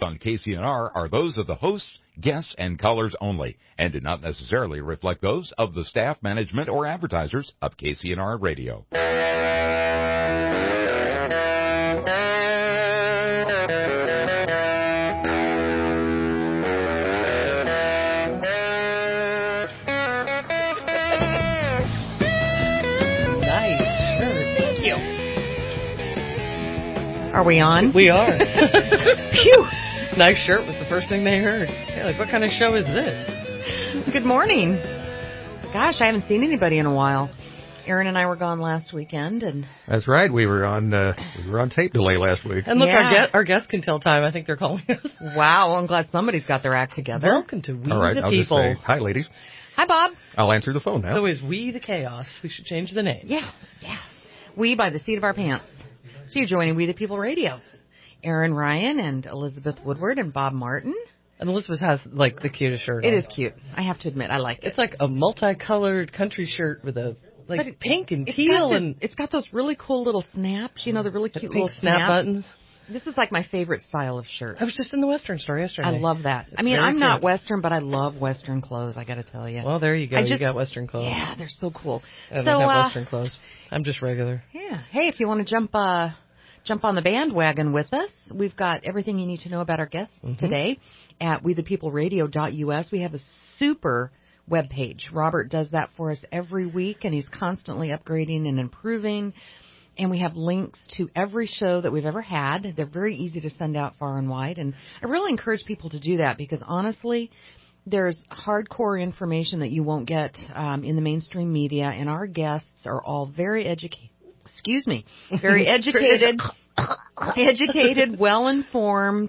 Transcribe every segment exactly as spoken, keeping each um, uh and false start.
on K C N R are those of the hosts, guests, and callers only, and do not necessarily reflect those of the staff, management, or advertisers of K C N R Radio. Are we on? We are. Phew. Nice shirt was the first thing they heard. Yeah, like, what kind of show is this? Good morning. Gosh, I haven't seen anybody in a while. Aaron and I were gone last weekend, and that's right. We were on uh, we were on tape delay last week. And look, yeah. our guest our guests can tell time. I think they're calling us. Wow, I'm glad somebody's got their act together. Welcome to We All right, the I'll People. Just say, hi, ladies. Hi, Bob. I'll answer the phone now. So is We the Chaos. We should change the name. Yeah, yeah. We by the seat of our pants. So you're joining We the People Radio. Aaron Ryan and Elizabeth Woodward and Bob Martin. And Elizabeth has, like, the cutest shirt It on. is cute. I have to admit, I like it. It's like a multicolored country shirt with a, like, But it, pink and it's teal. got and the, It's got those really cool little snaps, you know, the really cute pink little snap snaps. buttons. This is like my favorite style of shirt. I was just in the Western store yesterday. I love that. It's I mean, very I'm not cute. Western, but I love Western clothes, I got to tell you. Well, there you go. I You just- got Western clothes. Yeah, they're so cool. I don't so, have uh, Western clothes. I'm just regular. Yeah. Hey, if you want to jump uh, jump on the bandwagon with us, we've got everything you need to know about our guests Mm-hmm. today at we the people radio dot U S. We have a super webpage. Robert does that for us every week, and he's constantly upgrading and improving. And we have links to every show that we've ever had. They're very easy to send out far and wide. And I really encourage people to do that because, honestly, there's hardcore information that you won't get um, in the mainstream media. And our guests are all very educated. Excuse me. Very educated, educated, well-informed.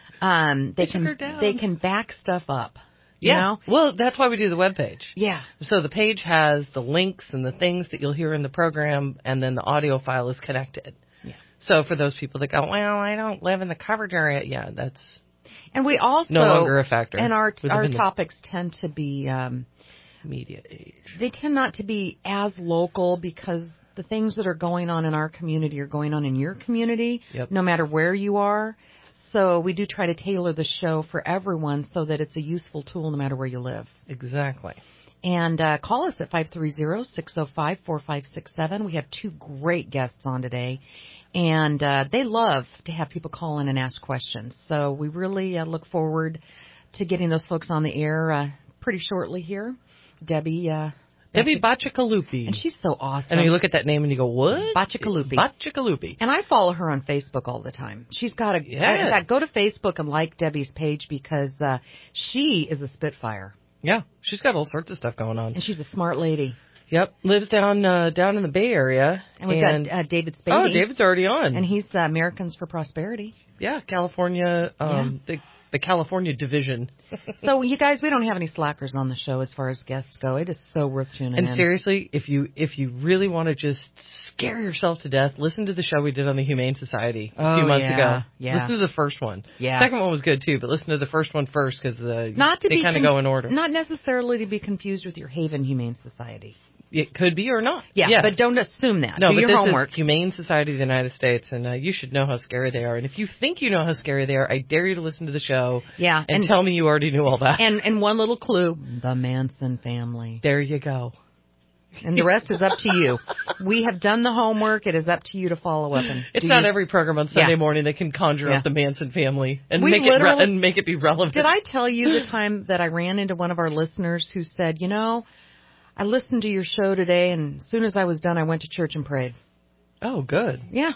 Um, they They took her can down. they can back stuff up. You Yeah. know? Well, that's why we do the webpage. Yeah. So the page has the links and the things that you'll hear in the program, and then the audio file is connected. Yeah. So for those people that go, well, I don't live in the coverage area, yeah, that's And we also no longer a factor. And our within our the topics tend to be um, media age. they tend not to be as local because the things that are going on in our community are going on in your community, Yep. no matter where you are. So we do try to tailor the show for everyone so that it's a useful tool no matter where you live. Exactly. And uh, call us at five three zero, six zero five, four five six seven. We have two great guests on today, and uh, they love to have people call in and ask questions. So we really uh, look forward to getting those folks on the air uh, pretty shortly here. Debbie. Uh, Debbie Bacigalupi. And she's so awesome. And you look at that name and you go, what? Bacigalupi. Bacigalupi. And I follow her on Facebook all the time. She's got a, Yeah. in fact, go to Facebook and like Debbie's page because uh, she is a spitfire. Yeah, she's got all sorts of stuff going on. And she's a smart lady. Yep, lives down uh, down in the Bay Area. And we've and, got uh, David Spady. Oh, David's already on. And he's uh, Americans for Prosperity. Yeah, California, um, the the California division. So, you guys, we don't have any slackers on the show as far as guests go. It is so worth tuning And in. seriously, if you if you really want to just scare yourself to death, listen to the show we did on the Humane Society a Oh, few months yeah, ago. yeah. Listen to the first one. Yeah. Second one was good too, but listen to the first one first because uh, Not to they be kind of con- go in order. Not necessarily to be confused with your Haven Humane Society. It could be or not. Yeah, but don't assume that. No, Do but your this homework. is Humane Society of the United States, and uh, you should know how scary they are. And if you think you know how scary they are, I dare you to listen to the show. Yeah, and, and- tell me you already knew all that. And and one little clue, the Manson family. There you go. And the rest is up to you. We have done the homework. It is up to you to follow up. And It's do not your- every program on Sunday Yeah. morning that can conjure Yeah. up the Manson family and We make it re- literally- and make it be relevant. Did I tell you the time that I ran into one of our listeners who said, you know, I listened to your show today, and as soon as I was done, I went to church and prayed. Oh, good. Yeah.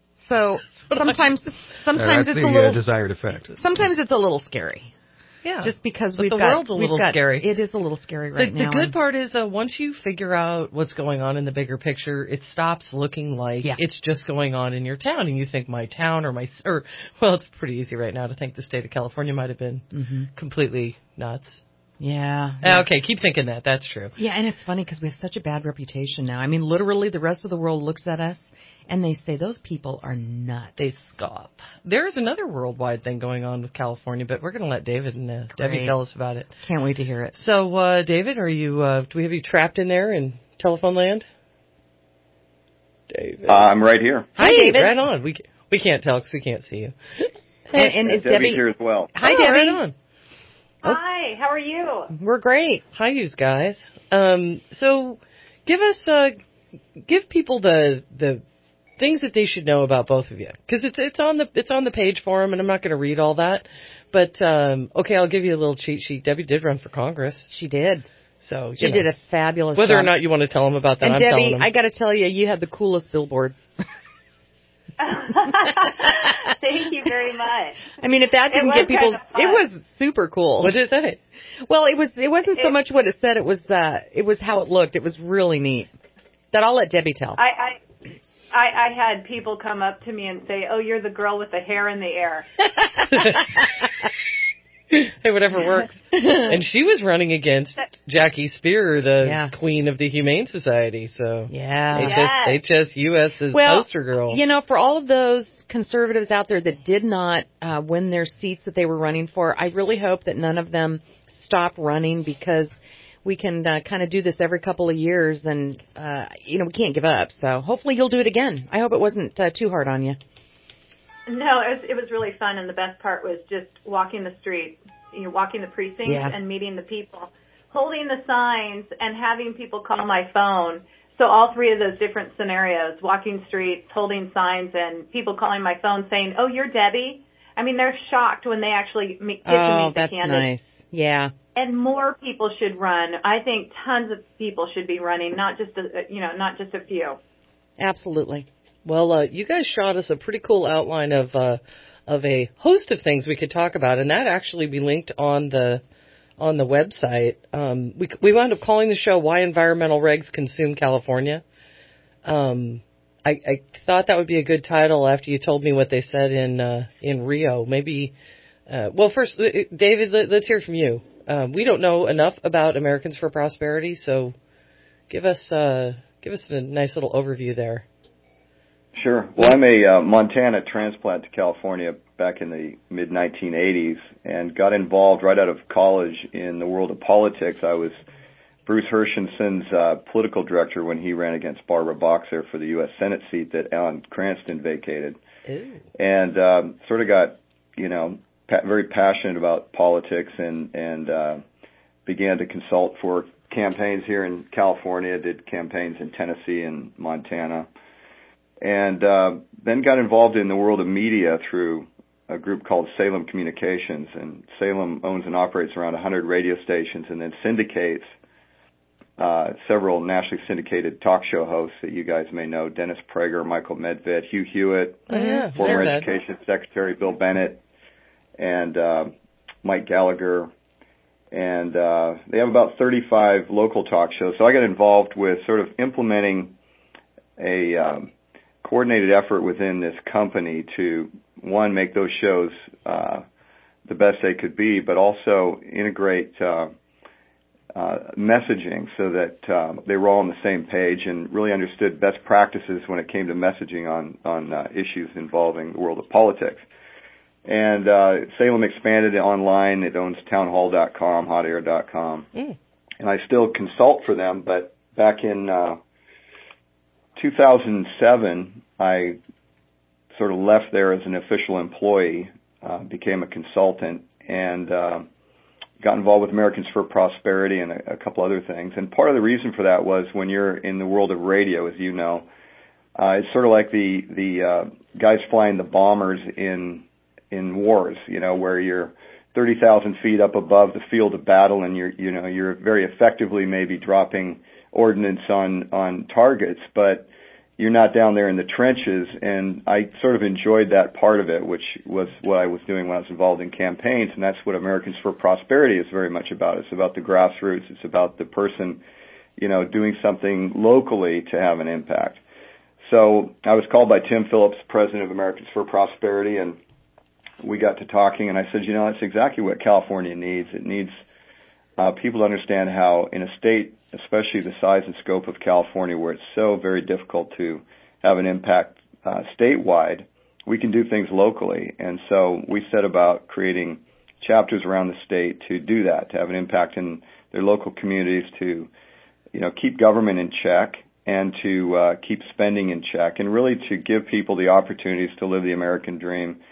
So what I- sometimes, sometimes That's it's the a little, uh, desired effect. sometimes it's a little scary, Yeah. just because But we've the got, world's a we've little got- scary. It is a little scary right the, now. the good and- part is, though, once you figure out what's going on in the bigger picture, it stops looking like Yeah. it's just going on in your town, and you think my town or my or well, it's pretty easy right now to think the state of California might have been Mm-hmm. completely nuts. Yeah. Uh, Okay, keep thinking that. That's true. Yeah, and it's funny because we have such a bad reputation now. I mean, literally, the rest of the world looks at us and they say those people are nuts. They scoff. There's another worldwide thing going on with California, but we're going to let David and uh, Debbie Great. tell us about it. Can't wait to hear it. So, uh, David, are you? Uh, do we have you trapped in there in telephone land? David. Uh, I'm right here. Hi, Hey, David. right on. We we can't tell because we can't see you. And, and is Debbie's Debbie here as well. Hi, Oh, Debbie. right on. Hi, how are you? We're great. Hi, you guys. Um, so, give us, uh, give people the the things that they should know about both of you, because it's it's on the it's on the page for them, and I'm not going to read all that. But um, okay, I'll give you a little cheat sheet. Debbie did run for Congress, She did. so you She know, did a fabulous whether job. or not you want to tell them about that, and I'm telling Debbie, them. I got to tell you, you had the coolest billboard. Thank you very much. I mean, if that didn't was get people, kind of fun. it was super cool. What did it say? Well, it was. It wasn't so It- much what it said. It was. Uh, it was how it looked. It was really neat. That I'll let Debbie tell. I, I I I had people come up to me and say, "Oh, you're the girl with the hair in the air." Hey, whatever works. And she was running against Jackie Spear, the Yeah. queen of the Humane Society. So Yeah. H S, Yes. H S U S's Well, poster girl. You know, for all of those conservatives out there that did not uh, win their seats that they were running for, I really hope that none of them stop running, because we can uh, kind of do this every couple of years, and uh, you know, we can't give up. So hopefully you'll do it again. I hope it wasn't uh, too hard on you. No, it was, it was really fun, and the best part was just walking the street, you know, walking the precincts Yeah. and meeting the people, holding the signs, and having people call my phone. So all three of those different scenarios, walking streets, holding signs, and people calling my phone saying, "Oh, you're Debbie." I mean, they're shocked when they actually meet, get to Oh, meet the that's candidates. nice. Yeah. And more people should run. I think tons of people should be running, not just a, you know, not just a few. Absolutely. Well, uh, you guys shot us a pretty cool outline of uh, of a host of things we could talk about, and that actually be linked on the on the website. Um, we we wound up calling the show "Why Environmental Regs Consume California." Um, I, I thought that would be a good title after you told me what they said in uh, in Rio. Maybe. Uh, well, first, uh, David, let, let's hear from you. Um, we don't know enough about Americans for Prosperity, so give us uh, give us a nice little overview there. Sure. Well, I'm a uh, Montana transplant to California back in the mid nineteen eighties and got involved right out of college in the world of politics. I was Bruce Hershensen's uh, political director when he ran against Barbara Boxer for the U S Senate seat that Alan Cranston vacated. Ooh. And um, sort of got, you know, pa- very passionate about politics and, and uh, began to consult for campaigns here in California, did campaigns in Tennessee and Montana. And uh, then got involved in the world of media through a group called Salem Communications. And Salem owns and operates around one hundred radio stations and then syndicates uh, several nationally syndicated talk show hosts that you guys may know: Dennis Prager, Michael Medved, Hugh Hewitt, Oh, yeah. former Medved. Education Secretary Bill Bennett, and uh, Mike Gallagher. And uh, they have about thirty-five local talk shows. So I got involved with sort of implementing a um, coordinated effort within this company to, one, make those shows uh, the best they could be, but also integrate uh, uh, messaging so that uh, they were all on the same page and really understood best practices when it came to messaging on, on uh, issues involving the world of politics. And uh, Salem expanded it online. It owns townhall dot com, hot air dot com. Mm. And I still consult for them, but back in uh, two thousand seven, I sort of left there as an official employee, uh, became a consultant, and uh, got involved with Americans for Prosperity and a, a couple other things. And part of the reason for that was when you're in the world of radio, as you know, uh, it's sort of like the the uh, guys flying the bombers in in wars, you know, where you're thirty thousand feet up above the field of battle, and you're, you know, you're very effectively maybe dropping ordnance on, on targets, but you're not down there in the trenches. And I sort of enjoyed that part of it, which was what I was doing when I was involved in campaigns. And that's what Americans for Prosperity is very much about. It's about the grassroots. It's about the person, you know, doing something locally to have an impact. So I was called by Tim Phillips, president of Americans for Prosperity, and we got to talking, and I said, you know, that's exactly what California needs. It needs uh, people to understand how in a state, especially the size and scope of California, where it's so very difficult to have an impact uh, statewide, we can do things locally. And so we set about creating chapters around the state to do that, to have an impact in their local communities, to, you know, keep government in check and to uh, keep spending in check, and really to give people the opportunities to live the American dream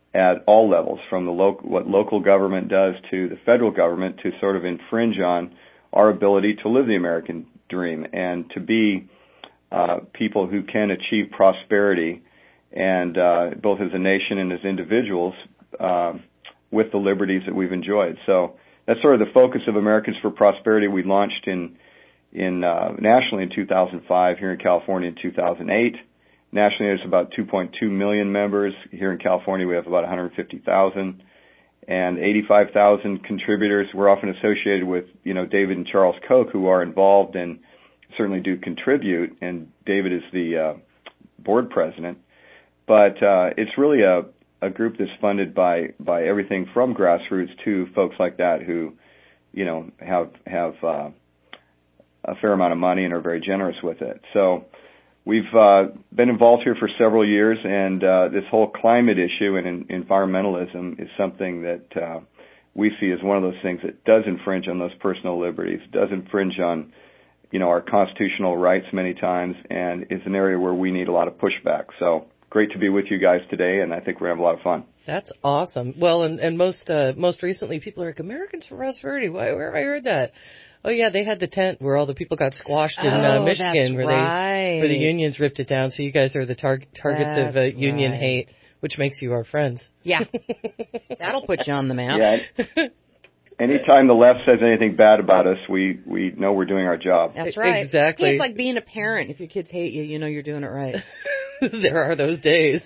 at all levels, from the local, what local government does to the federal government, to sort of infringe on our ability to live the American dream and to be uh, people who can achieve prosperity, and uh, both as a nation and as individuals, uh, with the liberties that we've enjoyed. So that's sort of the focus of Americans for Prosperity. We launched in in uh, nationally in two thousand five, here in California in two thousand eight. Nationally, there's about two point two million members. Here in California, we have about one hundred fifty thousand, and eighty-five thousand contributors. We're often associated with, you know, David and Charles Koch, who are involved and certainly do contribute, and David is the uh, board president. But uh, it's really a, a group that's funded by, by everything from grassroots to folks like that who, you know, have have uh, a fair amount of money and are very generous with it. So we've uh, been involved here for several years, and uh, this whole climate issue and in, environmentalism is something that uh, we see as one of those things that does infringe on those personal liberties, does infringe on, you know, our constitutional rights many times, and is an area where we need a lot of pushback. So great to be with you guys today, and I think we're going to have a lot of fun. That's awesome. Well, and, and most uh, most recently, people are like, Americans for Prosperity. Why, where have I heard that? Oh, yeah, they had the tent where all the people got squashed in oh, uh, Michigan, where right. they where the unions ripped it down. So you guys are the tar- targets that's of uh, union right. hate, which makes you our friends. Yeah. That'll put you on the map. Yeah. Anytime the left says anything bad about us, we, we know we're doing our job. That's right. Exactly. Yeah, it's like being a parent. If your kids hate you, you know you're doing it right. There are those days.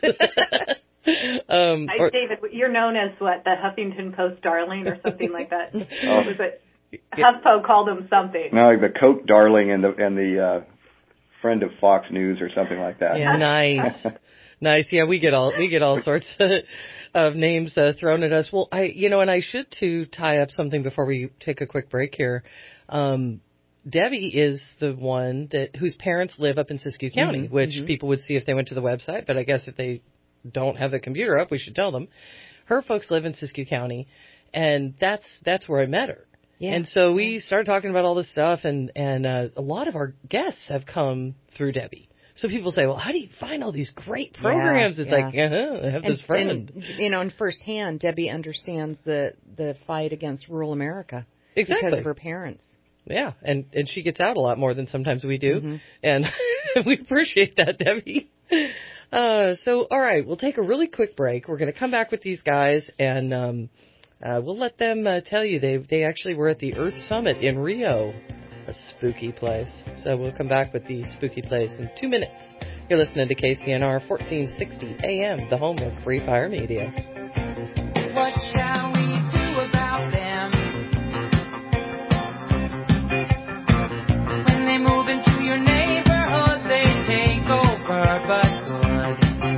um, I, or, David, you're known as what, the Huffington Post darling or something like that. Oh. Was it? HuffPo called him something. No, like the Koch darling and the and the uh, friend of Fox News or something like that. Yeah, nice, nice. Yeah, we get all we get all sorts of, of names uh, thrown at us. Well, I you know, and I should to tie up something before we take a quick break here. Um, Debbie is the one that whose parents live up in Siskiyou County, mm-hmm, which mm-hmm. people would see if they went to the website. But I guess if they don't have the computer up, we should tell them. Her folks live in Siskiyou County, and that's that's where I met her. Yeah. And so we started talking about all this stuff, and, and uh, a lot of our guests have come through Debbie. So people say, well, how do you find all these great programs? Yeah, it's yeah. like, uh-huh, I have and, this friend. And, you know, and firsthand, Debbie understands the, the fight against rural America. Exactly. Because of her parents. Yeah, and, and she gets out a lot more than sometimes we do. Mm-hmm. And we appreciate that, Debbie. Uh, so, all right, we'll take a really quick break. We're going to come back with these guys, and um, uh, we'll let them uh, tell you they they actually were at the Earth Summit in Rio, a spooky place. So we'll come back with the spooky place in two minutes. You're listening to K C N R fourteen sixty A M, the home of Free Fire Media. What shall we do about them? When they move into your neighborhood, they take over, but good.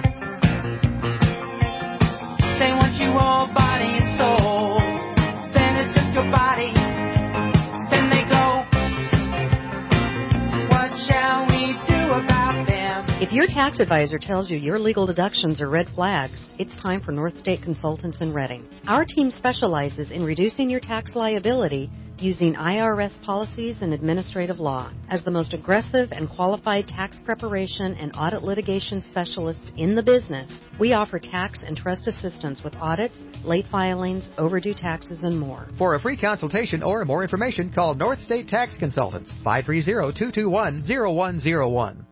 They want you all body and soul. Then it's just your body. Then they go. What shall we do about them? If your tax advisor tells you your legal deductions are red flags, it's time for North State Consultants in Redding. Our team specializes in reducing your tax liability using I R S policies and administrative law. As the most aggressive and qualified tax preparation and audit litigation specialists in the business, we offer tax and trust assistance with audits, late filings, overdue taxes, and more. For a free consultation or more information, call North State Tax Consultants, five three zero, two two one, zero one zero one.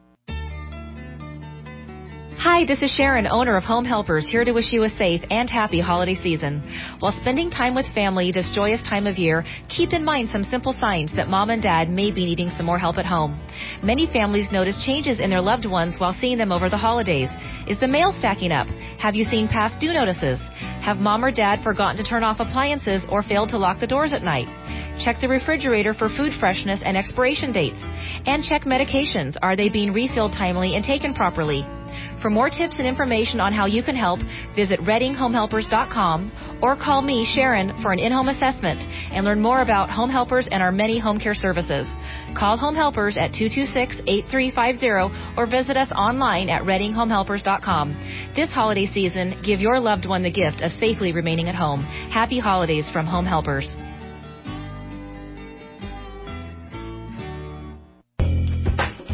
Hi, this is Sharon, owner of Home Helpers, here to wish you a safe and happy holiday season. While spending time with family this joyous time of year, keep in mind some simple signs that mom and dad may be needing some more help at home. Many families notice changes in their loved ones while seeing them over the holidays. Is the mail stacking up? Have you seen past due notices? Have mom or dad forgotten to turn off appliances or failed to lock the doors at night? Check the refrigerator for food freshness and expiration dates. And check medications. Are they being refilled timely and taken properly? For more tips and information on how you can help, visit redding home helpers dot com or call me, Sharon, for an in-home assessment and learn more about Home Helpers and our many home care services. Call Home Helpers at two two six, eight three five zero or visit us online at redding home helpers dot com. This holiday season, give your loved one the gift of safely remaining at home. Happy holidays from Home Helpers. Hey, it's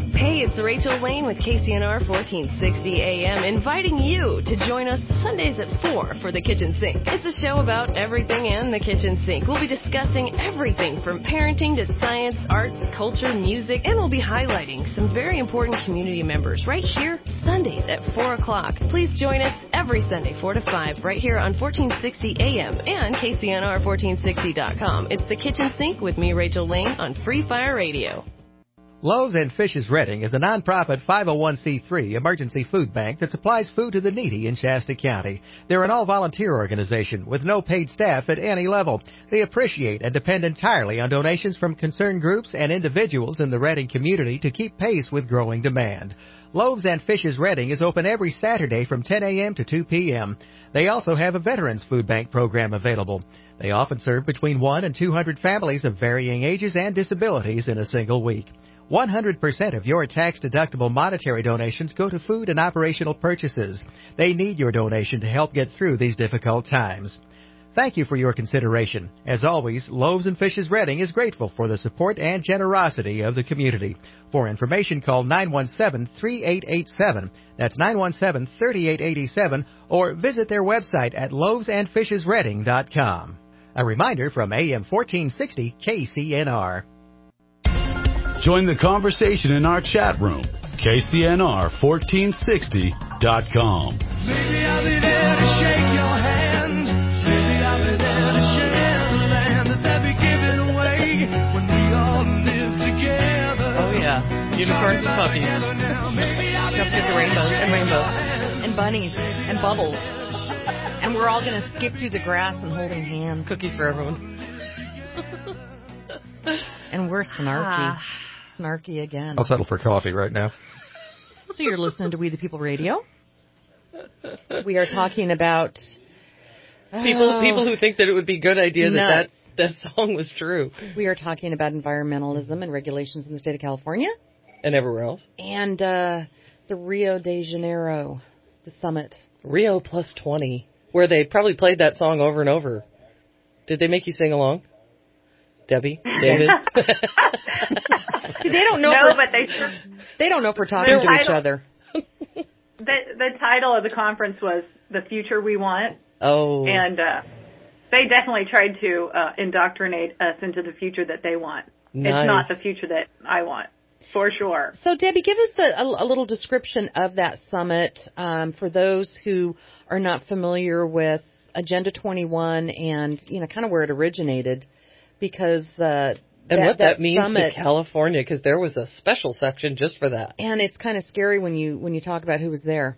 it's Rachel Lane with K C N R fourteen sixty A M inviting you to join us Sundays at four for The Kitchen Sink. It's a show about everything and the kitchen sink. We'll be discussing everything from parenting to science, arts, culture, music, and we'll be highlighting some very important community members right here Sundays at four o'clock. Please join us every Sunday four to five right here on fourteen sixty A M and K C N R fourteen sixty dot com. It's The Kitchen Sink with me, Rachel Lane, on Free Fire Radio. Loaves and Fishes Redding is a nonprofit five oh one c three emergency food bank that supplies food to the needy in Shasta County. They're an all-volunteer organization with no paid staff at any level. They appreciate and depend entirely on donations from concerned groups and individuals in the Redding community to keep pace with growing demand. Loaves and Fishes Redding is open every Saturday from ten a m to two p m They also have a Veterans Food Bank program available. They often serve between one and two hundred families of varying ages and disabilities in a single week. one hundred percent of your tax-deductible monetary donations go to food and operational purchases. They need your donation to help get through these difficult times. Thank you for your consideration. As always, Loaves and Fishes Redding is grateful for the support and generosity of the community. For information, call nine one seven, three eight eight seven. That's nine one seven, three eight eight seven, or visit their website at loaves and fishes redding dot com. A reminder from A M fourteen sixty K C N R. Join the conversation in our chat room, K C N R fourteen sixty dot com. Maybe I'll be there to shake your hand. Maybe I'll be there to share the land that they'll be giving away when we all live together. Oh, yeah. Unicorns and puppies. Don't forget the rainbows and rainbows and bunnies and bubbles. And we're all going to skip through the grass and holding hands. Cookies for everyone. And we're snarky. Ah. Snarky again. I'll settle for coffee right now. So you're listening to We the People Radio. We are talking about people oh, people who think that it would be a good idea that, that that song was true. We are talking about environmentalism and regulations in the state of California. And everywhere else. And uh, the Rio de Janeiro, the summit. Rio plus twenty, where they probably played that song over and over. Did they make you sing along? Debbie? David? See, they don't know. No, if but they sure, they don't know if we're talking to title, each other. The the title of the conference was "The Future We Want." Oh, and uh, they definitely tried to uh, indoctrinate us into the future that they want. Nice. It's not the future that I want, for sure. So, Debbie, give us a, a, a little description of that summit um, for those who are not familiar with Agenda twenty-one and you know kind of where it originated, because. Uh, And that, what that, that means summit, to California, because there was a special section just for that. And it's kind of scary when you when you talk about who was there.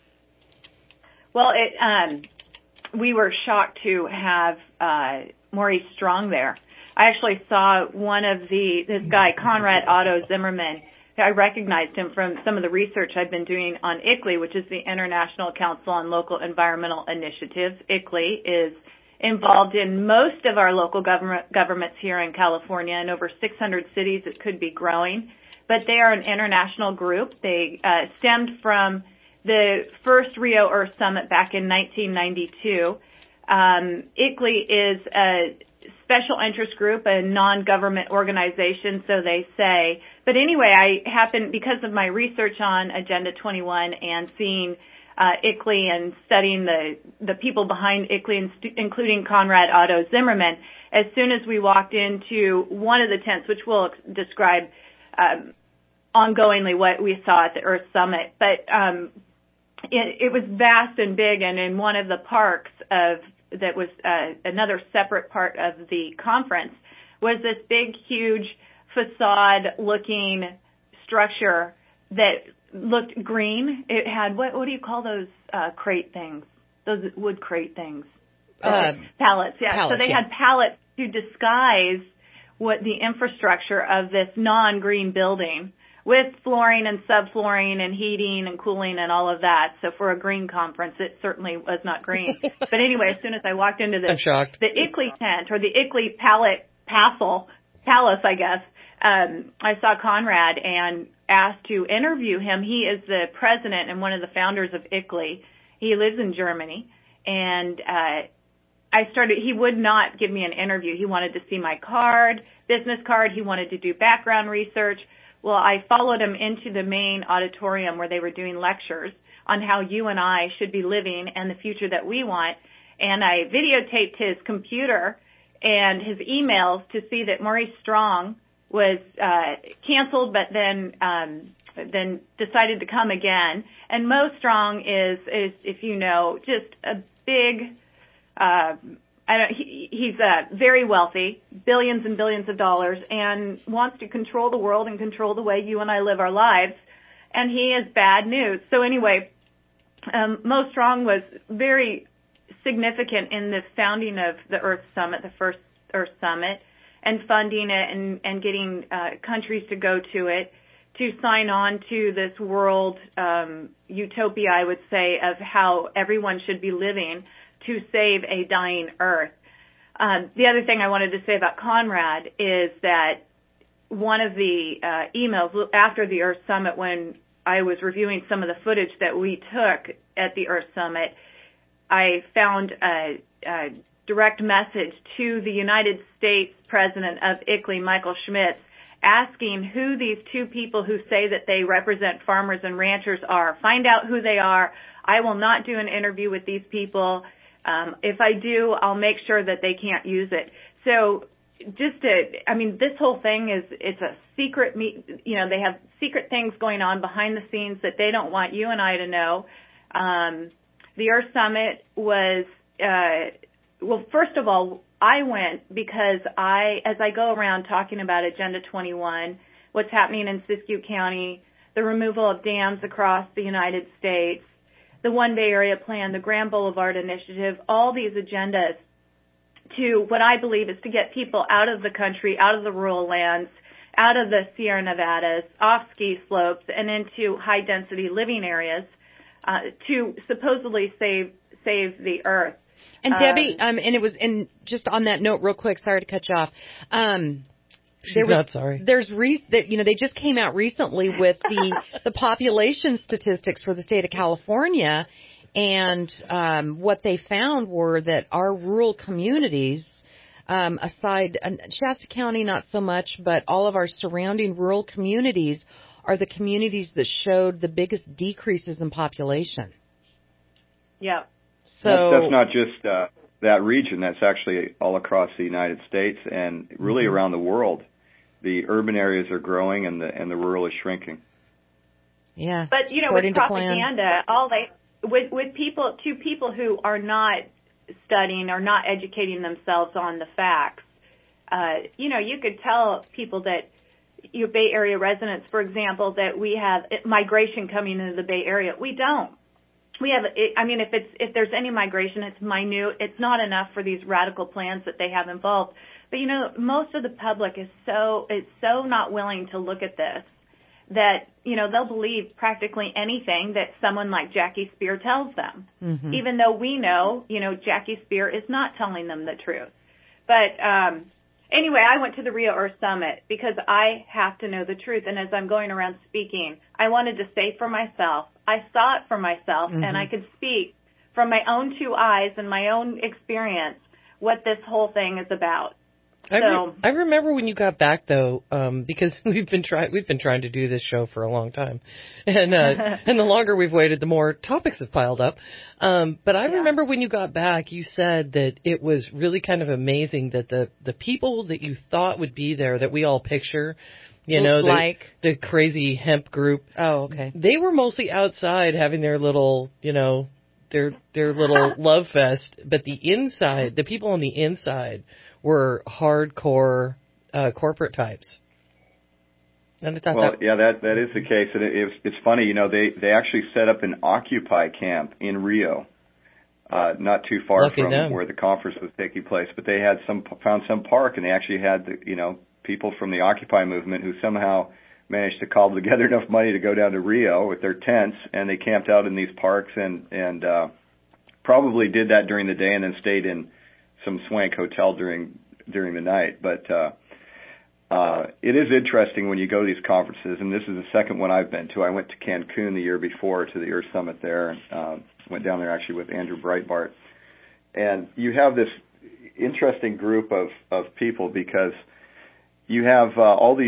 Well, it um, we were shocked to have uh, Maurice Strong there. I actually saw one of the this guy Conrad Otto Zimmerman. I recognized him from some of the research I've been doing on I C L E, which is the International Council on Local Environmental Initiatives. I C L E is involved in most of our local government governments here in California, in over six hundred cities. It could be growing, but they are an international group. They uh, stemmed from the first Rio Earth Summit back in nineteen ninety-two. Um, I C L E is a special interest group, a non-government organization, so they say. But anyway, I happened, because of my research on Agenda twenty-one and seeing Uh, I C L E and studying the, the people behind I C L E, including Conrad Otto Zimmerman, as soon as we walked into one of the tents, which we'll describe um, ongoingly what we saw at the Earth Summit, but um, it, it was vast and big, and in one of the parks of that was uh, another separate part of the conference was this big, huge facade-looking structure that looked green. It had, what what do you call those uh, crate things? Those wood crate things. Uh, pallets, yeah. Pallets, so they yeah. had pallets to disguise what the infrastructure of this non-green building with flooring and subflooring and heating and cooling and all of that. So for a green conference, it certainly was not green. But anyway, as soon as I walked into the, I'm shocked. the I C L E tent, or the I C L E pallet, Passel, Palace, I guess, um, I saw Conrad and asked to interview him. He is the president and one of the founders of I C L E. He lives in Germany. And uh, I started, he would not give me an interview. He wanted to see my card, business card. He wanted to do background research. Well, I followed him into the main auditorium where they were doing lectures on how you and I should be living and the future that we want. And I videotaped his computer and his emails to see that Maurice Strong was uh, canceled, but then um, then decided to come again. And Mo Strong is, is if you know, just a big. Uh, I don't, he, he's uh, very wealthy, billions and billions of dollars, and wants to control the world and control the way you and I live our lives. And he is bad news. So anyway, um, Mo Strong was very significant in the founding of the Earth Summit, the first Earth Summit, and funding it and, and getting uh, countries to go to it, to sign on to this world um, utopia, I would say, of how everyone should be living to save a dying Earth. Um, the other thing I wanted to say about Conrad is that one of the uh, emails after the Earth Summit, when I was reviewing some of the footage that we took at the Earth Summit, I found a, a direct message to the United States President of I C L E, Michael Schmitz, asking who these two people who say that they represent farmers and ranchers are. Find out who they are. I will not do an interview with these people. Um, if I do, I'll make sure that they can't use it. So just to, I mean, this whole thing is, it's a secret, meet, you know, they have secret things going on behind the scenes that they don't want you and I to know. Um, the Earth Summit was, uh, well, first of all, I went because I, as I go around talking about Agenda twenty-one, what's happening in Siskiyou County, the removal of dams across the United States, the One Bay Area Plan, the Grand Boulevard Initiative, all these agendas to what I believe is to get people out of the country, out of the rural lands, out of the Sierra Nevadas, off ski slopes, and into high-density living areas uh, to supposedly save save the earth. And Debbie, um, um, and it was, and just on that note, real quick, sorry to cut you off. Um, She's there was, not sorry. There's re- that you know they just came out recently with the the population statistics for the state of California, and um, what they found were that our rural communities, um, aside uh, Shasta County not so much, but all of our surrounding rural communities are the communities that showed the biggest decreases in population. Yeah. So that's, that's not just uh, that region. That's actually all across the United States and really mm-hmm. around the world. The urban areas are growing and the and the rural is shrinking. Yeah. But you know, According with propaganda, all they with with people to people who are not studying or not educating themselves on the facts. Uh, you know, you could tell people that you Bay Area residents, for example, that we have migration coming into the Bay Area. We don't. We have, I mean, if it's, if there's any migration, it's minute. It's not enough for these radical plans that they have involved. But you know, most of the public is so, is so not willing to look at this that, you know, they'll believe practically anything that someone like Jackie Spear tells them. Mm-hmm. Even though we know, you know, Jackie Spear is not telling them the truth. But, um, anyway, I went to the Rio Earth Summit because I have to know the truth. And as I'm going around speaking, I wanted to say for myself, I saw it for myself, mm-hmm. and I could speak from my own two eyes and my own experience what this whole thing is about. I, so, re- I remember when you got back, though, um, because we've been trying we've been trying to do this show for a long time, and uh, and the longer we've waited, the more topics have piled up. Um, but I yeah. remember when you got back, you said that it was really kind of amazing that the the people that you thought would be there, that we all picture. You know, the, like the crazy hemp group. Oh, okay. They were mostly outside having their little, you know, their their little love fest. But the inside, the people on the inside were hardcore uh, corporate types. And I thought well, that, yeah, that that is the case. And it, it's, it's funny, you know, they, they actually set up an Occupy camp in Rio, uh, not too far Lucky from them. where the conference was taking place. But they had some found some park, and they actually had the, you know, people from the Occupy movement who somehow managed to cobble together enough money to go down to Rio with their tents, and they camped out in these parks and and uh, probably did that during the day and then stayed in some swank hotel during during the night. But uh, uh, it is interesting when you go to these conferences, and this is the second one I've been to. I went to Cancun the year before to the Earth Summit there, and uh, went down there actually with Andrew Breitbart. And you have this interesting group of, of people because you have uh, all these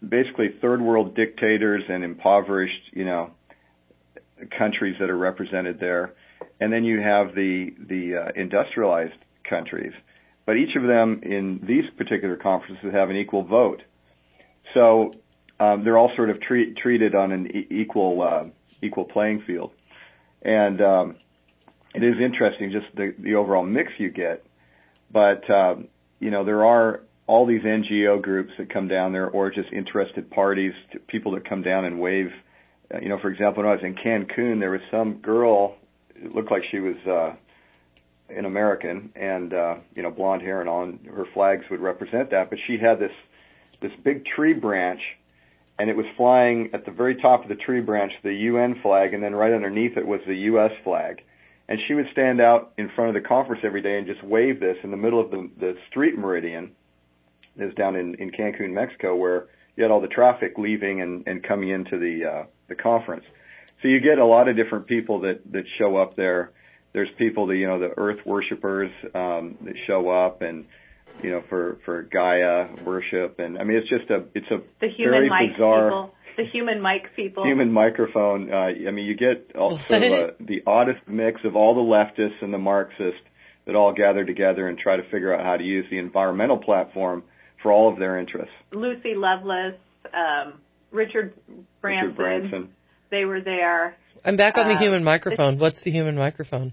basically third world dictators and impoverished, you know, countries that are represented there. And then you have the, the uh, industrialized countries. But each of them in these particular conferences have an equal vote. So um, they're all sort of treat, treated on an e- equal uh, equal playing field. And um, it is interesting just the, the overall mix you get. But, um, you know, there are all these N G O groups that come down there, or just interested parties, to people that come down and wave. Uh, you know, for example, when I was in Cancun, there was some girl, it looked like she was uh, an American, and, uh, you know, blonde hair and all, and her flags would represent that. But she had this this big tree branch, and it was flying at the very top of the tree branch, the U N flag, and then right underneath it was the U S flag. And she would stand out in front of the conference every day and just wave this in the middle of the, the street meridian. Is down in, in Cancun, Mexico, where you had all the traffic leaving and, and coming into the uh, the conference. So you get a lot of different people that, that show up there. There's people that, you know, the Earth worshipers um, that show up, and, you know, for, for Gaia worship. And I mean, it's just a it's a the human very mic bizarre people. The human mic people. Human microphone. Uh, I mean, you get all, sort of a, the oddest mix of all the leftists and the Marxists that all gather together and try to figure out how to use the environmental platform for all of their interests. Lucy Lovelace, um, Richard Branson, Richard Branson. They were there. I'm back on the uh, human microphone. What's the human microphone?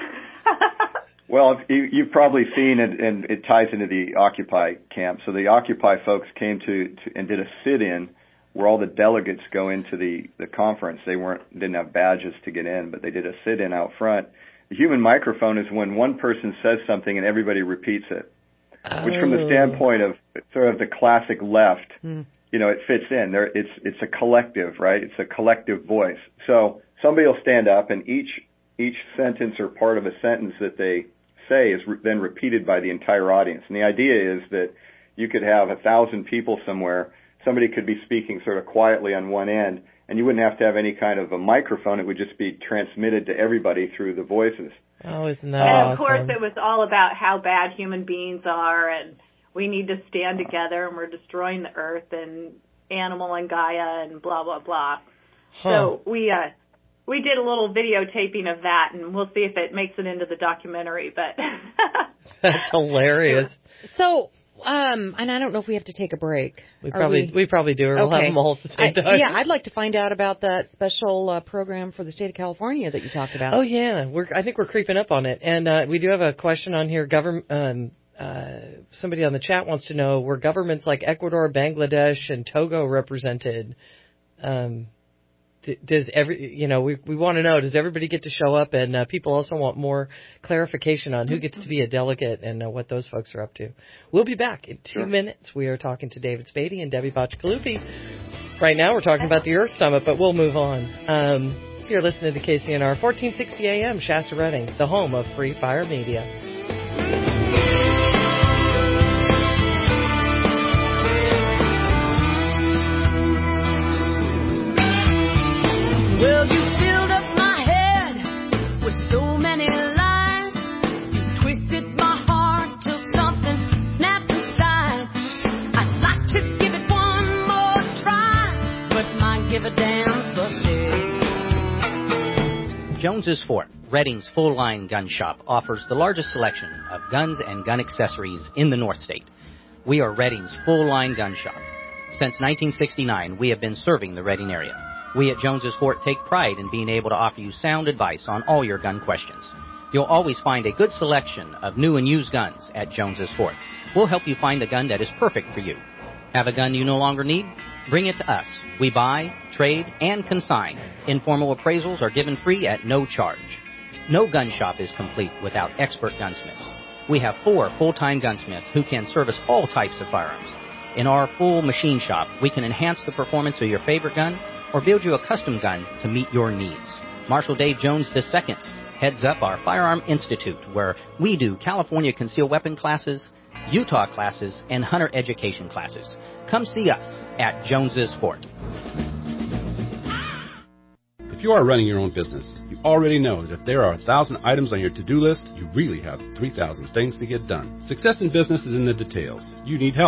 Well, you, you've probably seen it, and it ties into the Occupy camp. So the Occupy folks came to, to and did a sit-in where all the delegates go into the, the conference. They weren't didn't have badges to get in, but they did a sit-in out front. The human microphone is when one person says something and everybody repeats it. Oh. Which, from the standpoint of sort of the classic left, mm. you know, it fits in. There, it's it's a collective, right? It's a collective voice. So somebody will stand up, and each each sentence or part of a sentence that they say is re- then repeated by the entire audience. And the idea is that you could have a thousand people somewhere. Somebody could be speaking sort of quietly on one end, and you wouldn't have to have any kind of a microphone. It would just be transmitted to everybody through the voices. Oh, isn't that and awesome? of course, it was all about how bad human beings are, and we need to stand together, and we're destroying the earth and animal and Gaia and blah blah blah. Huh. So we uh, we did a little videotaping of that, and we'll see if it makes it into the documentary. But that's hilarious. So. Um, and I don't know if we have to take a break. We probably we, we probably do, or okay. we'll have them all at the same time. I, yeah, I'd like to find out about that special uh, program for the state of California that you talked about. Oh yeah, we're I think we're creeping up on it, and uh, we do have a question on here. Government, um, uh, somebody on the chat wants to know: were governments like Ecuador, Bangladesh, and Togo represented? Um, Does every, you know, we we want to know, does everybody get to show up? And uh, people also want more clarification on who gets to be a delegate and uh, what those folks are up to. We'll be back in two sure. minutes. We are talking to David Spady and Debbie Bachkalupi. Right now we're talking about the Earth Summit, but we'll move on. Um, you're listening to K C N R, fourteen sixty A M, Shasta Redding, the home of Free Fire Media. Well, you filled up my head with so many lies. You twisted my heart till something snapped inside. I'd like to give it one more try, but my give a damn's busted. Jones's Fort, Redding's full-line gun shop, offers the largest selection of guns and gun accessories in the North State. We are Redding's full-line gun shop. Since nineteen sixty-nine, we have been serving the Redding area. We at Jones's Fort take pride in being able to offer you sound advice on all your gun questions. You'll always find a good selection of new and used guns at Jones's Fort. We'll help you find the gun that is perfect for you. Have a gun you no longer need? Bring it to us. We buy, trade, and consign. Informal appraisals are given free at no charge. No gun shop is complete without expert gunsmiths. We have four full-time gunsmiths who can service all types of firearms. In our full machine shop, we can enhance the performance of your favorite gun or build you a custom gun to meet your needs. Marshal Dave Jones the Second heads up our Firearm Institute, where we do California concealed weapon classes, Utah classes, and hunter education classes. Come see us at Jones's Fort. If you are running your own business, you already know that if there are a thousand items on your to-do list, you really have three thousand things to get done. Success in business is in the details. You need help.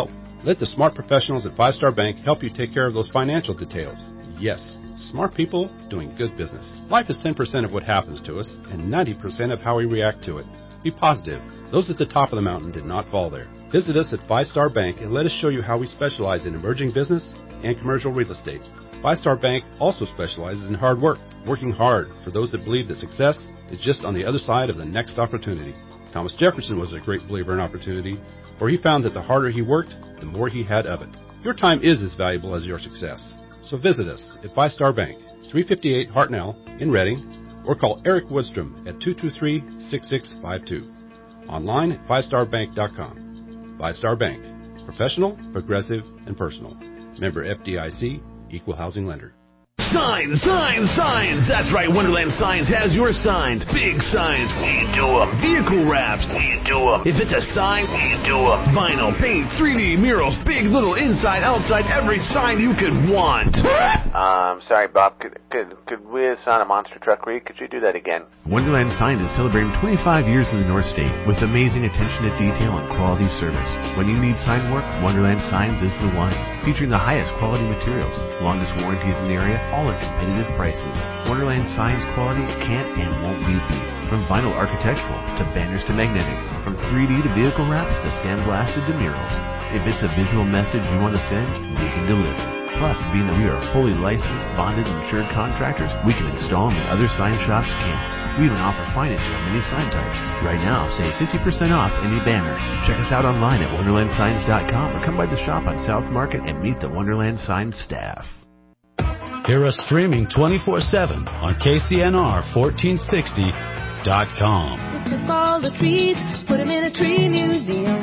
Let the smart professionals at Five Star Bank help you take care of those financial details. Yes, smart people doing good business. Life is ten percent of what happens to us and ninety percent of how we react to it. Be positive. Those at the top of the mountain did not fall there. Visit us at Five Star Bank and let us show you how we specialize in emerging business and commercial real estate. Five Star Bank also specializes in hard work, working hard for those that believe that success is just on the other side of the next opportunity. Thomas Jefferson was a great believer in opportunity, for he found that the harder he worked, the more he had of it. Your time is as valuable as your success. So visit us at Five Star Bank, three fifty-eight Hartnell in Reading, or call Eric Woodstrom at two two three, six six five two. Online at five star bank dot com. Five Star Bank. Professional, progressive, and personal. Member F D I C, Equal Housing Lender. Signs, signs, signs. That's right, Wonderland Signs has your signs. Big signs, we do them. Vehicle wraps, we do them. If it's a sign, we do them. Vinyl, paint, three D murals, big little inside, outside, every sign you could want. Um, sorry, Bob. Could could could we assign a monster truck read? Could you do that again? Wonderland Signs is celebrating twenty-five years in the North State with amazing attention to detail and quality service. When you need sign work, Wonderland Signs is the one. Featuring the highest quality materials, longest warranties in the area, all at competitive prices. Wonderland Signs quality can't and won't be beat. From vinyl architectural to banners to magnetics, from three D to vehicle wraps to sandblasted to murals. If it's a visual message you want to send, we can deliver. Plus, being that we are fully licensed, bonded, and insured contractors, we can install them when other sign shops can't. We even offer financing on many sign types. Right now, save fifty percent off any banner. Check us out online at wonderland signs dot com or come by the shop on South Market and meet the Wonderland Signs staff. Hear us streaming twenty-four seven on K C N R fourteen sixty dot com. Took all the trees, put them in a tree museum.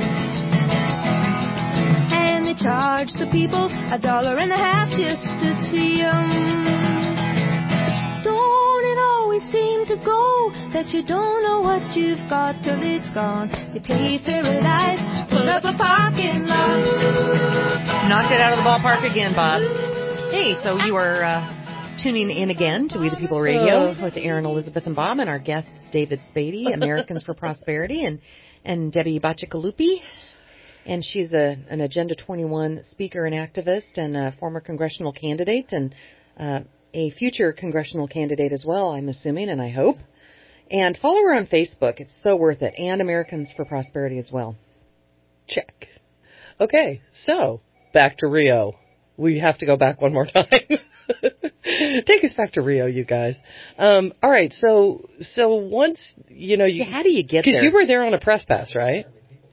And they charged the people a dollar and a half just to see them. Don't it always seem to go that you don't know what you've got till it's gone? You played paradise, put up a parking lot. Knocked it out of the ballpark again, Bob. Hey, so you are uh, tuning in again to We the People Radio with Aaron, Elizabeth, and Bob, and our guests David Spady, Americans for Prosperity, and, and Debbie Bacigalupi. And she's a, an Agenda twenty-one speaker and activist and a former congressional candidate and uh, a future congressional candidate as well, I'm assuming, and I hope. And follow her on Facebook. It's so worth it. And Americans for Prosperity as well. Check. Okay, so back to Rio. We have to go back one more time. Take us back to Rio, you guys. Um, all right, so so once, you know... you yeah, how do you get there? Because you were there on a press pass, right?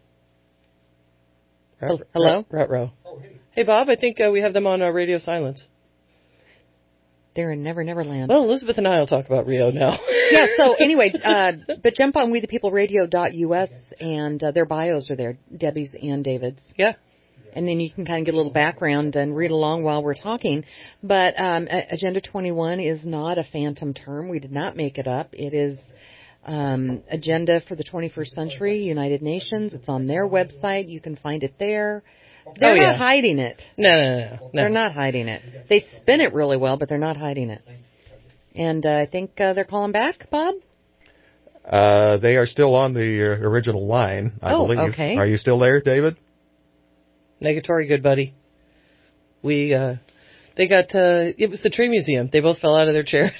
Hello? Hello? Rutro. Hey, Bob, I think uh, we have them on uh, radio silence. They're in Never Never Land. Well, Elizabeth and I will talk about Rio now. Yeah, so anyway, uh, but jump on we the people radio dot U S and uh, their bios are there, Debbie's and David's. Yeah. And then you can kind of get a little background and read along while we're talking. But um, Agenda twenty-one is not a phantom term. We did not make it up. It is um, Agenda for the twenty-first Century, United Nations. It's on their website. You can find it there. They're oh, not yeah. hiding it. No, no, no, no. They're not hiding it. They spin it really well, but they're not hiding it. And uh, I think uh, they're calling back, Bob? Uh, they are still on the uh, original line, I oh, believe. Okay. Are you still there, David? Negatory, good buddy. We, uh, they got, uh, it was the Tree Museum. They both fell out of their chairs.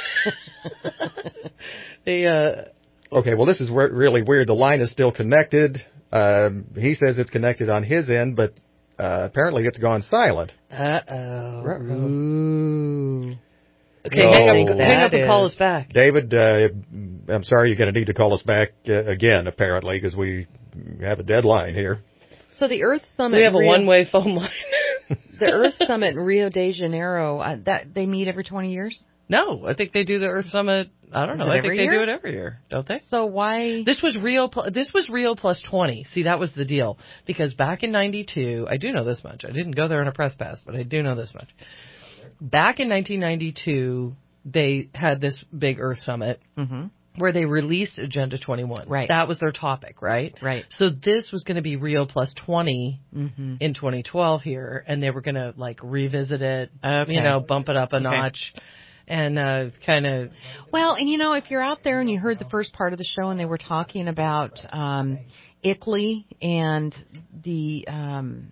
they, uh. Okay, well, this is re- really weird. The line is still connected. Um, he says it's connected on his end, but uh, apparently it's gone silent. Uh-oh. Ooh. Okay, oh, hang up, hang up and call us back. David, uh, I'm sorry, you're going to need to call us back uh, again, apparently, because we have a deadline here. So the Earth Summit... We have a Rio, one-way phone line. The Earth Summit in Rio de Janeiro, uh, that they meet every twenty years? No, I think they do the Earth Summit... I don't know. I think they year? do it every year, don't they? So why? This was Rio. This was Rio plus twenty. See, that was the deal. Because back in ninety-two, I do know this much. I didn't go there on a press pass, but I do know this much. Back in nineteen ninety-two, they had this big Earth Summit mm-hmm. where they released Agenda twenty-one. Right. That was their topic, right? Right. So this was going to be Rio plus twenty mm-hmm. in twenty twelve here, and they were going to like revisit it, okay. you know, bump it up a okay. notch. And uh, kind of... Well, and you know, if you're out there and you heard the first part of the show and they were talking about um, I C L E I and the um,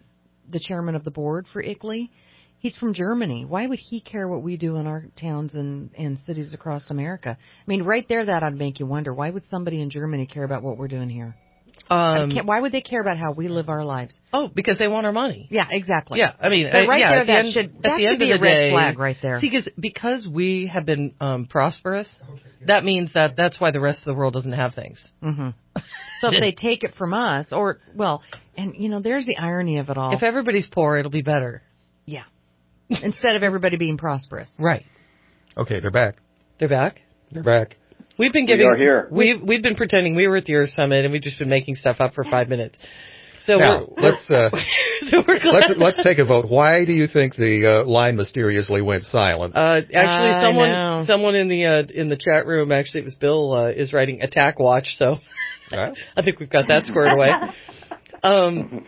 the chairman of the board for I C L I. He's from Germany. Why would he care what we do in our towns and, and cities across America? I mean, right there, that would make you wonder. Why would somebody in Germany care about what we're doing here? Um, why would they care about how we live our lives? Oh, because they want our money. Yeah, exactly. Yeah, I mean, but right uh, yeah, there, at the that end, should, at that the should end be of a the red day, flag right there. See, because because we have been um, prosperous, that means that that's why the rest of the world doesn't have things. Mm-hmm. So if they take it from us, or, well, and, you know, there's the irony of it all. If everybody's poor, it'll be better. Yeah. Instead of everybody being prosperous. Right. Okay, they're back. They're back? They're back. We've been giving. We are here. We've we've been pretending we were at the Earth Summit, and we've just been making stuff up for five minutes. So now, we're, let's uh, so we're glad. let's let's take a vote. Why do you think the uh, line mysteriously went silent? Uh, actually, I someone know. someone in the uh, in the chat room, actually it was Bill, uh, is writing Attack Watch. So Huh? I think we've got that squared away. Um,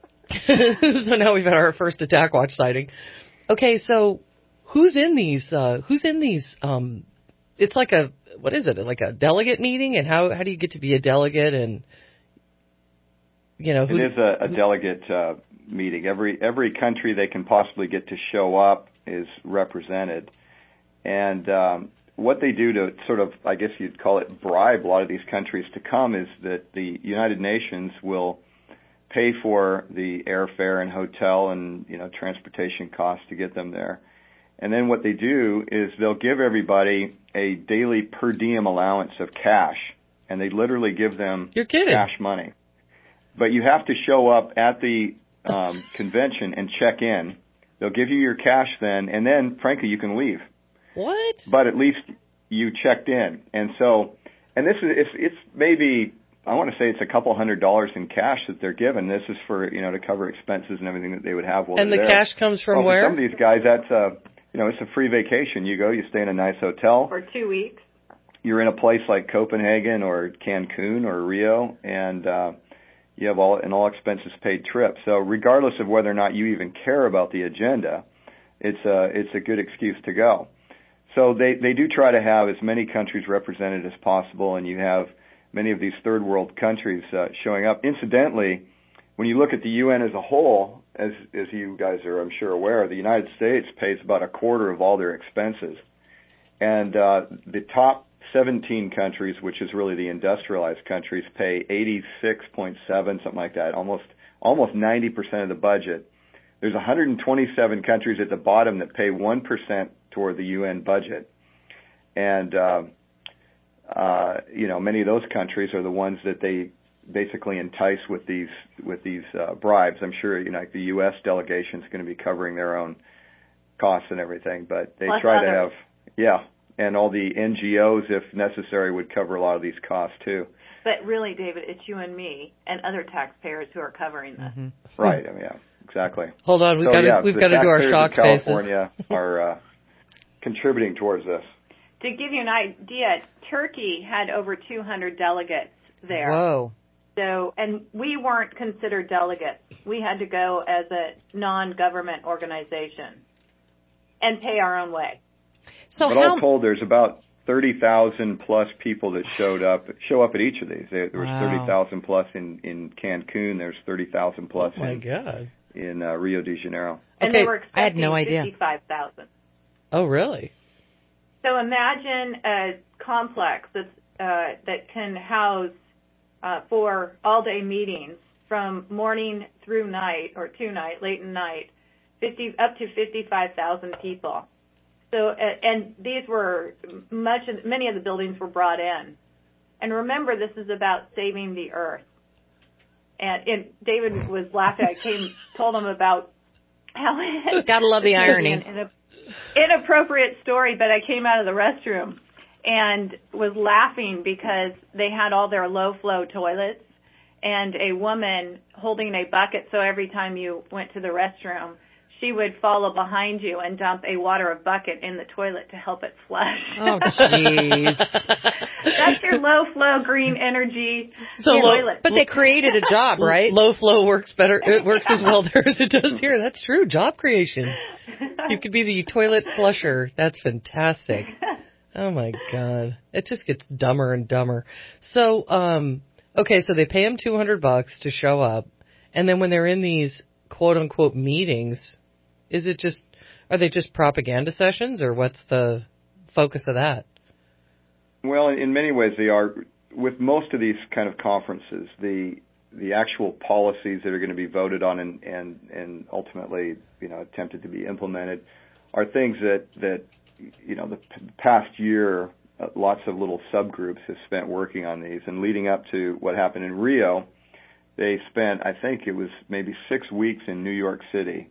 so now we've had our first Attack Watch sighting. Okay, so who's in these? Uh, who's in these? Um, it's like a what is it? Like a delegate meeting, and how how do you get to be a delegate? And you know, who, it is a, a delegate uh, meeting. Every every country they can possibly get to show up is represented, and um, what they do to sort of, I guess you'd call it, bribe a lot of these countries to come is that the United Nations will pay for the airfare and hotel and, you know, transportation costs to get them there. And then what they do is they'll give everybody a daily per diem allowance of cash, and they literally give them You're kidding. cash money. But you have to show up at the um, convention and check in. They'll give you your cash then, and then, frankly, you can leave. What? But at least you checked in. And so, and this is, it's, it's maybe, I want to say it's a couple hundred dollars in cash that they're given. This is for, you know, to cover expenses and everything that they would have while And they're the there. cash comes from well, where? For some of these guys, that's a, you know, it's a free vacation. You go, you stay in a nice hotel. For two weeks. You're in a place like Copenhagen or Cancun or Rio, and uh, you have all an all expenses paid trip. So regardless of whether or not you even care about the agenda, it's a it's a good excuse to go. So they they do try to have as many countries represented as possible, and you have many of these third world countries uh, showing up. Incidentally, when you look at the U N as a whole, as as you guys are, I'm sure, aware, the United States pays about a quarter of all their expenses, and uh, the top seventeen countries, which is really the industrialized countries, pay eighty-six point seven, something like that, almost almost ninety percent of the budget. There's one hundred twenty-seven countries at the bottom that pay one percent toward the U N budget, and uh, uh, you know, many of those countries are the ones that they basically entice with these with these uh, bribes. I'm sure, you know, like the U S delegation is going to be covering their own costs and everything, but they Plus try others. to have, yeah, and all the N G Os, if necessary, would cover a lot of these costs too. But really, David, it's you and me and other taxpayers who are covering this. Mm-hmm. Right. I mean, yeah, exactly. Hold on, we've so, got to yeah, we've the got to do our taxpayers shock of faces. California are uh, contributing towards this. To give you an idea, Turkey had over two hundred delegates there. Whoa. So, and we weren't considered delegates. We had to go as a non-government organization and pay our own way. So but how, all told, there's about thirty thousand plus people that showed up, show up at each of these. There, there was Wow. thirty thousand plus in, in Cancun. There's thirty thousand plus Oh my in, God. in uh, Rio de Janeiro. And Okay, they were I had no expecting idea. fifty-five thousand. Oh, really? So imagine a complex that's, uh, that can house uh, for all-day meetings from morning through night or to night, late in night, fifty up to fifty-five thousand people. So, uh, and these were much, of, many of the buildings were brought in. And remember, this is about saving the earth. And, and David was laughing. I came, told him about how it, Gotta love the irony. An, an inappropriate story, but I came out of the restroom and was laughing because they had all their low-flow toilets and a woman holding a bucket, so every time you went to the restroom, she would follow behind you and dump a water bucket in the toilet to help it flush. Oh, jeez. That's your low-flow green energy So toilet. But they created a job, right? Low flow works better. It works as well there as it does here. That's true. Job creation. You could be the toilet flusher. That's fantastic. Oh my God. It just gets dumber and dumber. So, um, okay, so they pay them two hundred bucks to show up. And then when they're in these quote unquote meetings, is it just, are they just propaganda sessions, or what's the focus of that? Well, in many ways they are. With most of these kind of conferences, the the actual policies that are going to be voted on and, and, and ultimately, you know, attempted to be implemented are things that, that you know, the p- past year, uh, lots of little subgroups have spent working on these. And leading up to what happened in Rio, they spent, I think it was maybe six weeks in New York City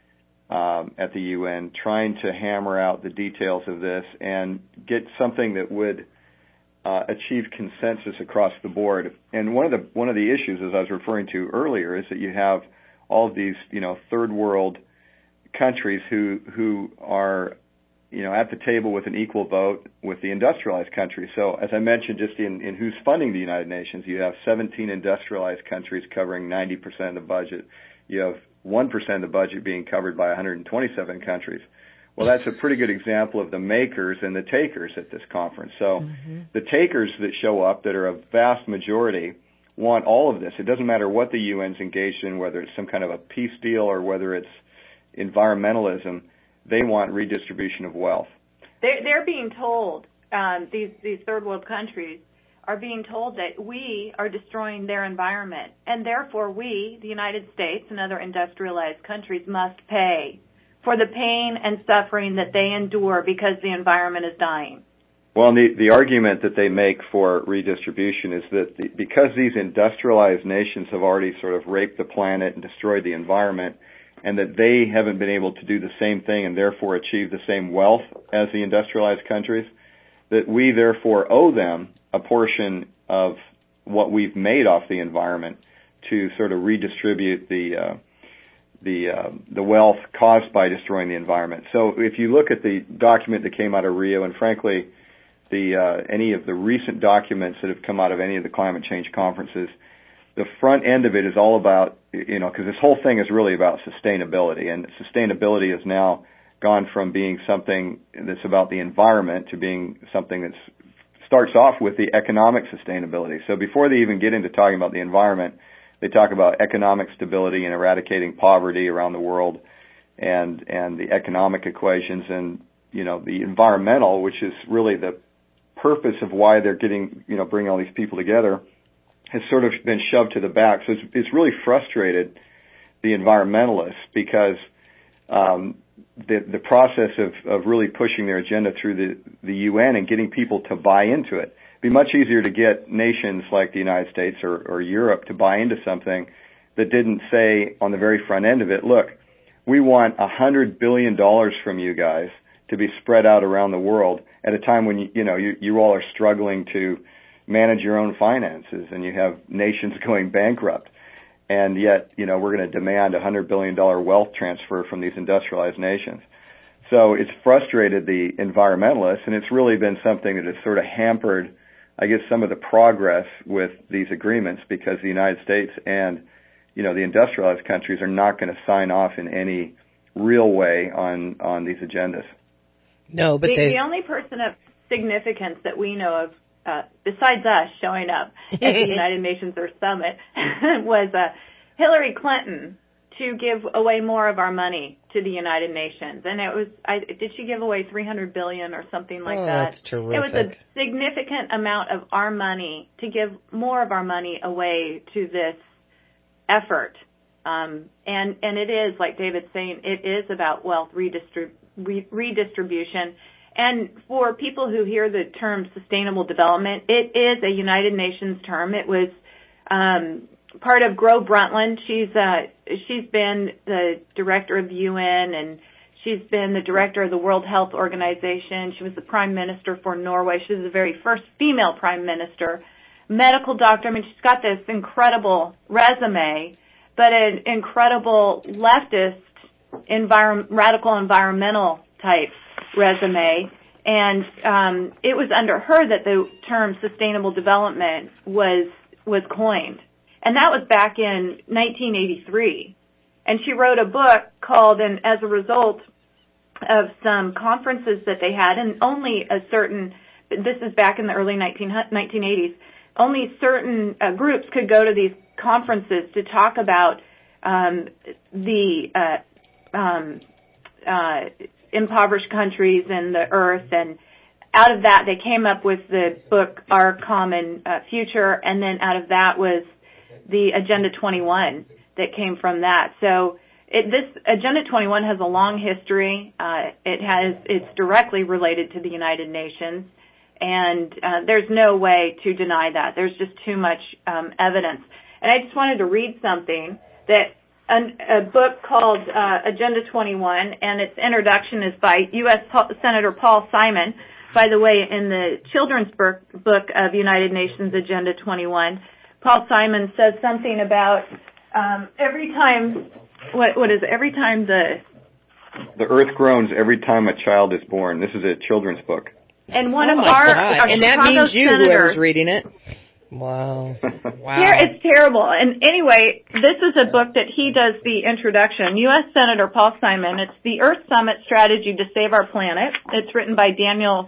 um, at the U N trying to hammer out the details of this and get something that would Uh, achieve consensus across the board. And one of the one of the issues, as I was referring to earlier, is that you have all of these, you know, third world countries who who are, you know, at the table with an equal vote with the industrialized countries. So, as I mentioned, just in, in who's funding the United Nations, you have seventeen industrialized countries covering ninety percent of the budget. You have one percent of the budget being covered by one hundred twenty-seven countries. Well, that's a pretty good example of the makers and the takers at this conference. So mm-hmm. the takers that show up, that are a vast majority, want all of this. It doesn't matter what the U N's engaged in, whether it's some kind of a peace deal or whether it's environmentalism. They want redistribution of wealth. They're, they're being told, um, these, these third world countries are being told that we are destroying their environment, and therefore we, the United States and other industrialized countries, must pay for the pain and suffering that they endure because the environment is dying. Well, the, the argument that they make for redistribution is that the, because these industrialized nations have already sort of raped the planet and destroyed the environment, and that they haven't been able to do the same thing and therefore achieve the same wealth as the industrialized countries, that we therefore owe them a portion of what we've made off the environment to sort of redistribute the uh, the uh, the wealth caused by destroying the environment. So if you look at the document that came out of Rio, and frankly, the uh, any of the recent documents that have come out of any of the climate change conferences, the front end of it is all about, you know, because this whole thing is really about sustainability, and sustainability has now gone from being something that's about the environment to being something that starts off with the economic sustainability. So before they even get into talking about the environment, they talk about economic stability and eradicating poverty around the world, and and the economic equations, and you know the environmental, which is really the purpose of why they're getting, you know, bringing all these people together, has sort of been shoved to the back. So it's, it's really frustrated the environmentalists because um, the the process of of really pushing their agenda through the the U N and getting people to buy into it. It'd be much easier to get nations like the United States or, or Europe to buy into something that didn't say on the very front end of it, look, we want a hundred billion dollars from you guys to be spread out around the world at a time when you, you know you, you all are struggling to manage your own finances and you have nations going bankrupt, and yet you know we're going to demand a hundred billion dollar wealth transfer from these industrialized nations. So it's frustrated the environmentalists, and it's really been something that has sort of hampered, I guess, some of the progress with these agreements, because the United States and, you know, the industrialized countries are not going to sign off in any real way on, on these agendas. No, but the, they... the only person of significance that we know of, uh, besides us showing up at the United Nations Earth Summit, was uh, Hillary Clinton, to give away more of our money to the United Nations. And it was, I, did she give away three hundred billion dollars or something like oh, that? That's terrific. It was a significant amount of our money to give more of our money away to this effort. Um, and, and it is, like David's saying, it is about wealth redistrib- re- redistribution. And for people who hear the term sustainable development, it is a United Nations term. It was, um, part of Gro Brundtland. She's uh, she's been the director of the U N, and she's been the director of the World Health Organization. She was the prime minister for Norway. She was the very first female prime minister, medical doctor. I mean, she's got this incredible resume, but an incredible leftist, envir- radical environmental type resume. And um, it was under her that the term sustainable development was was coined. And that was back in nineteen eighty-three. And she wrote a book called, and as a result of some conferences that they had, and only a certain, this is back in the early nineteen eighties, only certain uh, groups could go to these conferences to talk about um, the uh, um, uh, impoverished countries and the earth, and out of that they came up with the book Our Common uh, Future, and then out of that was the Agenda twenty-one that came from that. So it, this Agenda twenty-one has a long history. Uh, it has it's directly related to the United Nations, and uh, there's no way to deny that. There's just too much um, evidence. And I just wanted to read something that an, a book called uh, Agenda twenty-one, and its introduction is by U S Senator Paul Simon. By the way, in the children's book of United Nations Agenda twenty-one, Paul Simon says something about um, every time, what, what is it, every time the... The earth groans every time a child is born. This is a children's book. And one oh of my our, God. our and that Chicago means you, senators, whoever's reading it. Wow. Wow. Here, it's terrible. And anyway, this is a book that he does the introduction. U S Senator Paul Simon. It's the Earth Summit Strategy to Save Our Planet. It's written by Daniel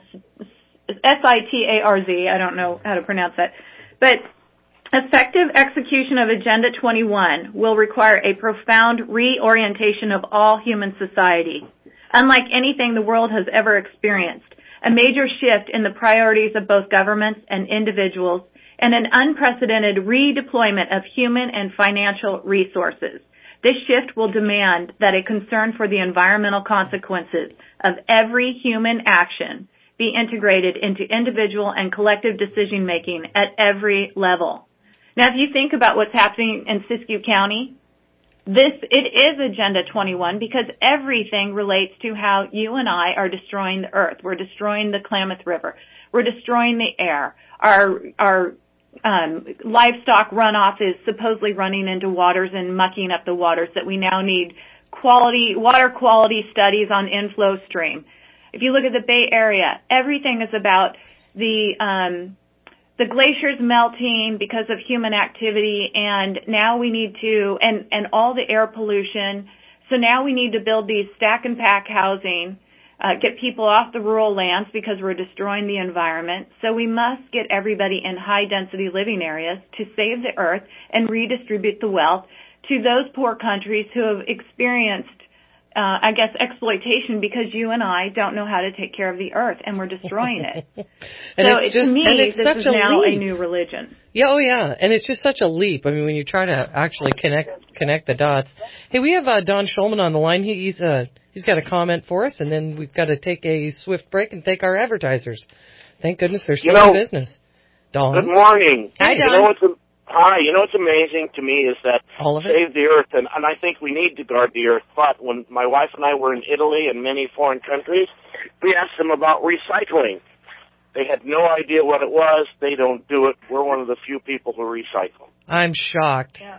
S I T A R Z. I don't know how to pronounce that. But effective execution of Agenda twenty-one will require a profound reorientation of all human society. Unlike anything the world has ever experienced, a major shift in the priorities of both governments and individuals, and an unprecedented redeployment of human and financial resources. This shift will demand that a concern for the environmental consequences of every human action be integrated into individual and collective decision-making at every level. Now, if you think about what's happening in Siskiyou County, this, it is Agenda twenty-one because everything relates to how you and I are destroying the earth. We're destroying the Klamath River. We're destroying the air. Our, our, um, livestock runoff is supposedly running into waters and mucking up the waters that we now need quality, water quality studies on inflow stream. If you look at the Bay Area, everything is about the, um, the glaciers melting because of human activity, and now we need to, and, and all the air pollution. So now we need to build these stack and pack housing, uh, get people off the rural lands because we're destroying the environment. So we must get everybody in high density living areas to save the earth and redistribute the wealth to those poor countries who have experienced Uh, I guess, exploitation because you and I don't know how to take care of the earth, and we're destroying it. and so it's it, just, to me, and it's this such is a now leap. a new religion. Yeah, oh yeah, and it's just such a leap. I mean, when you try to actually connect connect the dots. Hey, we have uh, Don Schulman on the line. He, he's uh, he's got a comment for us, and then we've got to take a swift break and thank our advertisers. Thank goodness they're still you know, in business. Don. Good morning. Hi, Don. You know what's Hi, you know what's amazing to me is that All of it? save the earth, and, and I think we need to guard the earth, but when my wife and I were in Italy and many foreign countries, we asked them about recycling. They had no idea what it was. They don't do it. We're one of the few people who recycle. I'm shocked. Yeah.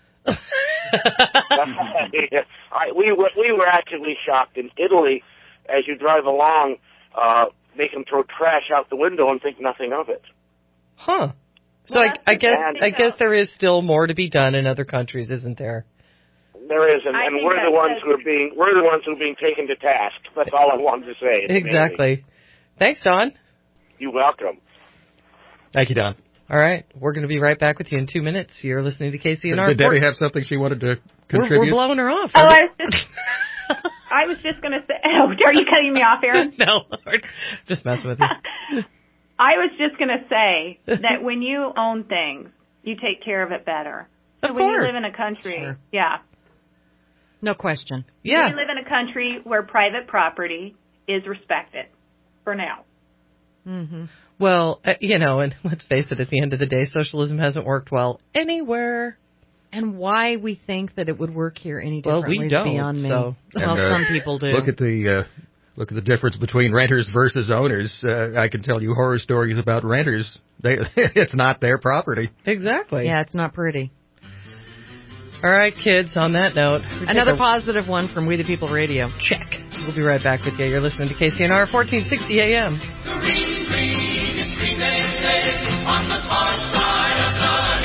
I, we, were, we were actually shocked. In Italy, as you drive along, uh, they can throw trash out the window and think nothing of it. Huh. So well, I, I guess I guess there is still more to be done in other countries, isn't there? There is, and, and we're the ones who are being we're the ones who are being taken to task. That's all I wanted to say. It's exactly. Amazing. Thanks, Don. You're welcome. Thank you, Don. All right, we're going to be right back with you in two minutes. You're listening to K C N R. Did Debbie have something she wanted to contribute? We're, we're blowing her off. Oh, I was just, I was just going to say. Oh, are you cutting me off, Aaron? No, just messing with you. I was just going to say that when you own things, you take care of it better. So of when course. you live in a country, sure. yeah. No question. Yeah. We live in a country where private property is respected for now. Mm-hmm. Well, uh, you know, and let's face it, at the end of the day, socialism hasn't worked well anywhere. And why we think that it would work here any differently well, we don't, is beyond me. So. Well, and, uh, some people do. Look at the... Uh, Look at the difference between renters versus owners. Uh, I can tell you horror stories about renters. They, it's not their property. Exactly. Yeah, it's not pretty. All right, kids, on that note. Another a... positive one from We the People Radio. Check. We'll be right back with you. You're listening to K C N R, fourteen sixty A M. Green, green, it's green, they say, on the far side of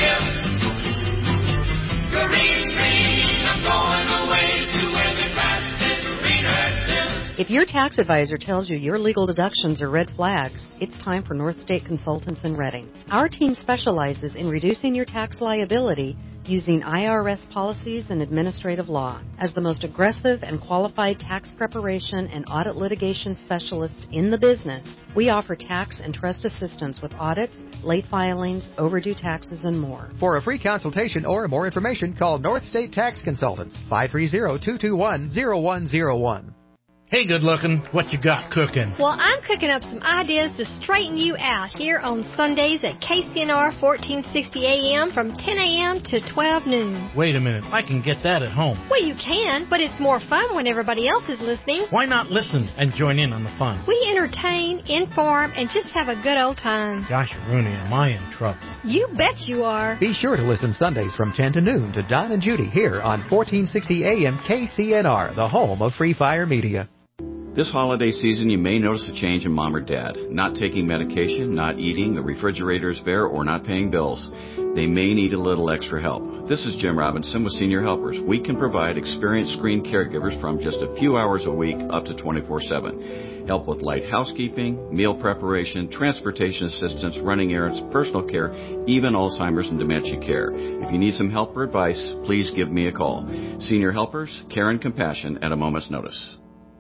the hill. Green, green, I'm going away to where the grass is greener still. If your tax advisor tells you your legal deductions are red flags, it's time for North State Consultants in Reading. Our team specializes in reducing your tax liability using I R S policies and administrative law. As the most aggressive and qualified tax preparation and audit litigation specialists in the business, we offer tax and trust assistance with audits, late filings, overdue taxes, and more. For a free consultation or more information, call North State Tax Consultants, five three zero, two two one, zero one zero one. Hey, good looking, what you got cooking? Well, I'm cooking up some ideas to straighten you out here on Sundays at K C N R fourteen sixty A M from ten A M to twelve noon. Wait a minute, I can get that at home. Well, you can, but it's more fun when everybody else is listening. Why not listen and join in on the fun? We entertain, inform, and just have a good old time. Gosh, Rooney, am I in trouble? You bet you are. Be sure to listen Sundays from ten to noon to Don and Judy here on fourteen sixty A M K C N R, the home of Free Fire Media. This holiday season, you may notice a change in mom or dad. Not taking medication, not eating, the refrigerator is bare, or not paying bills. They may need a little extra help. This is Jim Robinson with Senior Helpers. We can provide experienced screen caregivers from just a few hours a week up to twenty-four seven. Help with light housekeeping, meal preparation, transportation assistance, running errands, personal care, even Alzheimer's and dementia care. If you need some help or advice, please give me a call. Senior Helpers, care and compassion at a moment's notice.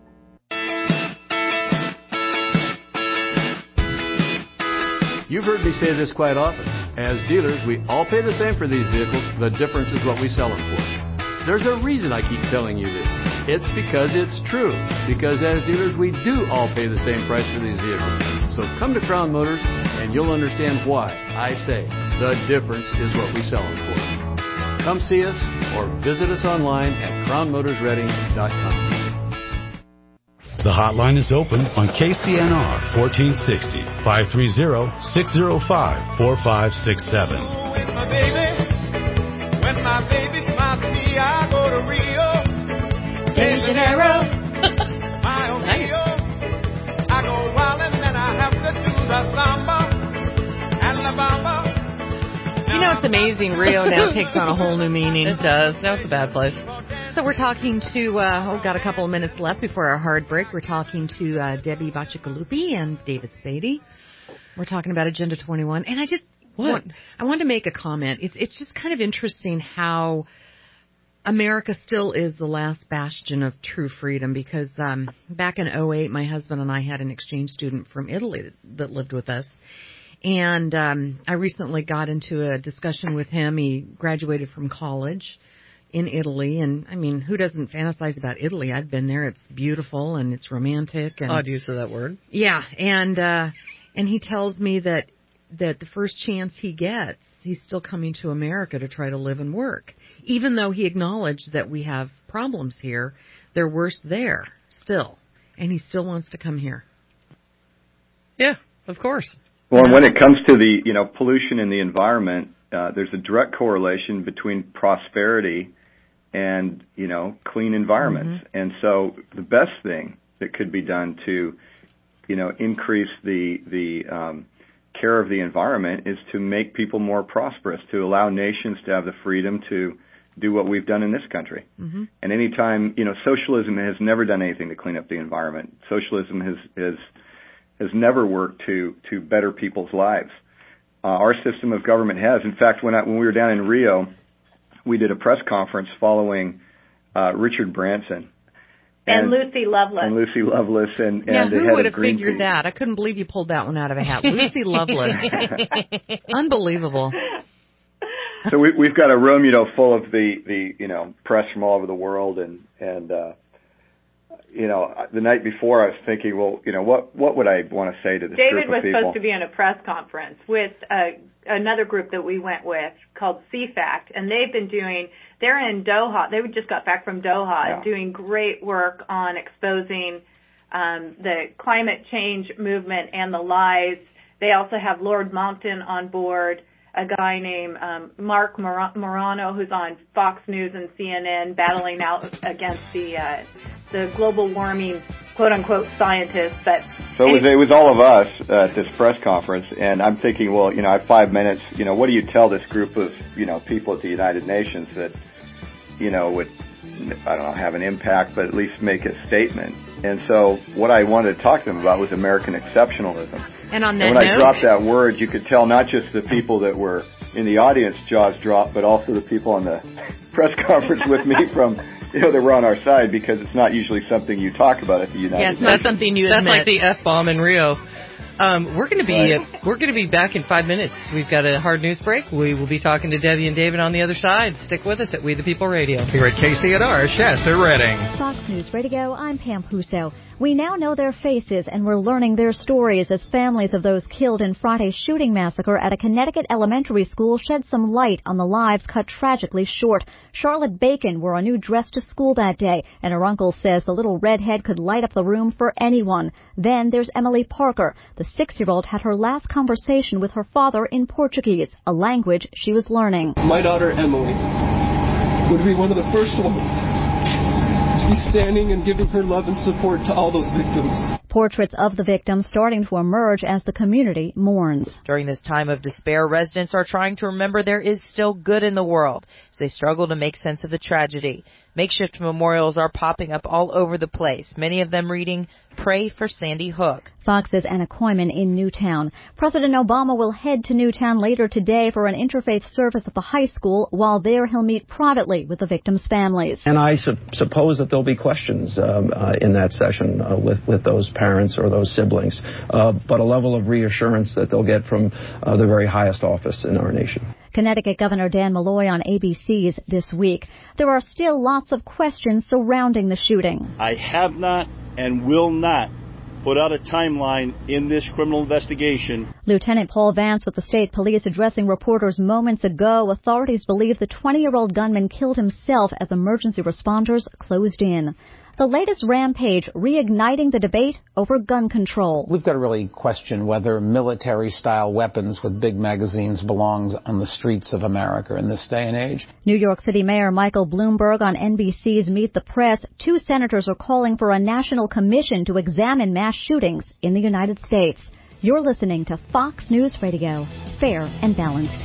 You've heard me say this quite often. As dealers, we all pay the same for these vehicles. The difference is what we sell them for. There's a reason I keep telling you this. It's because it's true. Because as dealers, we do all pay the same price for these vehicles. So come to Crown Motors and you'll understand why I say the difference is what we sell them for. Come see us or visit us online at crown motors reading dot com. The hotline is open on K C N R fourteen sixty, five three zero, six zero five, four five six seven. When my baby, when my baby smiles at me, I go to Rio de Janeiro. My oh Rio, I go wild and then I have to do the samba and la bamba. You know, it's amazing. Rio now takes on a whole new meaning. It does. Now it's a bad place. So we're talking to, uh, oh, got a couple of minutes left before our hard break. We're talking to uh, Debbie Bacigalupi and David Spady. We're talking about Agenda twenty-one. And I just want, I wanted to make a comment. It's, it's just kind of interesting how America still is the last bastion of true freedom because um, back in oh eight, my husband and I had an exchange student from Italy that lived with us. And um, I recently got into a discussion with him. He graduated from college in Italy, and I mean, who doesn't fantasize about Italy? I've been there. It's beautiful and it's romantic. And odd use of that word. Yeah, and uh, and he tells me that that the first chance he gets, he's still coming to America to try to live and work, even though he acknowledged that we have problems here. They're worse there still, and he still wants to come here. Yeah, of course. Well, and when it comes to the you know pollution in the environment, uh, there's a direct correlation between prosperity and, you know, clean environments. Mm-hmm. And so the best thing that could be done to, you know, increase the, the, um, care of the environment is to make people more prosperous, to allow nations to have the freedom to do what we've done in this country. Mm-hmm. And anytime, you know, socialism has never done anything to clean up the environment. Socialism has, has, has never worked to, to better people's lives. Uh, our system of government has. In fact, when I, when we were down in Rio, we did a press conference following uh, Richard Branson. And, and Lucy Lovelace. And Lucy Lovelace. And, yeah, and who the head would of have figured Greenpeace. that? I couldn't believe you pulled that one out of a hat. Lucy Lovelace. Unbelievable. So we, we've got a room, you know, full of the, the, you know, press from all over the world. And, and uh, you know, the night before I was thinking, well, you know, what, what would I want to say to this David group of people? David was supposed to be in a press conference with uh, another group that we went with called C FACT, and they've been doing, they're in Doha, they just got back from Doha, yeah. doing great work on exposing um, the climate change movement and the lies. They also have Lord Monckton on board, a guy named um, Mark Mor- Morano, who's on Fox News and C N N, battling out against the uh, the global warming, quote unquote, scientists. But so it was, it was all of us at this press conference, and I'm thinking, well, you know, I have five minutes. You know, what do you tell this group of you know people at the United Nations that you know would I don't know have an impact, but at least make a statement? And so what I wanted to talk to them about was American exceptionalism. And on that and when note, I dropped that word, you could tell not just the people that were in the audience jaws drop, but also the people on the press conference with me from, you know, that were on our side, because it's not usually something you talk about at the United yeah, Nations. That's something you That's admit. Like the F-bomb in Rio. Um, we're going to be right. uh, we're going to be back in five minutes. We've got a hard news break. We will be talking to Debbie and David on the other side. Stick with us at We the People Radio. Here at K C N R, Shasta Redding. Fox News Radio, I'm Pam Puso. We now know their faces, and we're learning their stories as families of those killed in Friday's shooting massacre at a Connecticut elementary school shed some light on the lives cut tragically short. Charlotte Bacon wore a new dress to school that day, and her uncle says the little redhead could light up the room for anyone. Then there's Emily Parker. The six-year-old had her last conversation with her father in Portuguese, a language she was learning. My daughter Emily would be one of the first ones to be standing and giving her love and support to all those victims. Portraits of the victims starting to emerge as the community mourns. During this time of despair, residents are trying to remember there is still good in the world as they struggle to make sense of the tragedy. Makeshift memorials are popping up all over the place, many of them reading, "Pray for Sandy Hook." Fox's Anna Koyman in Newtown. President Obama will head to Newtown later today for an interfaith service at the high school. While there, he'll meet privately with the victims' families. And I su- suppose that there'll be questions um, uh, in that session uh, with, with those parents or those siblings, uh, but a level of reassurance that they'll get from uh, the very highest office in our nation. Connecticut Governor Dan Malloy on A B C's This Week. There are still lots of questions surrounding the shooting. I have not and will not put out a timeline in this criminal investigation. Lieutenant Paul Vance with the state police addressing reporters moments ago. Authorities believe the twenty-year-old gunman killed himself as emergency responders closed in. The latest rampage reigniting the debate over gun control. We've got to really question whether military-style weapons with big magazines belongs on the streets of America in this day and age. New York City Mayor Michael Bloomberg on N B C's Meet the Press. Two senators are calling for a national commission to examine mass shootings in the United States. You're listening to Fox News Radio, fair and balanced.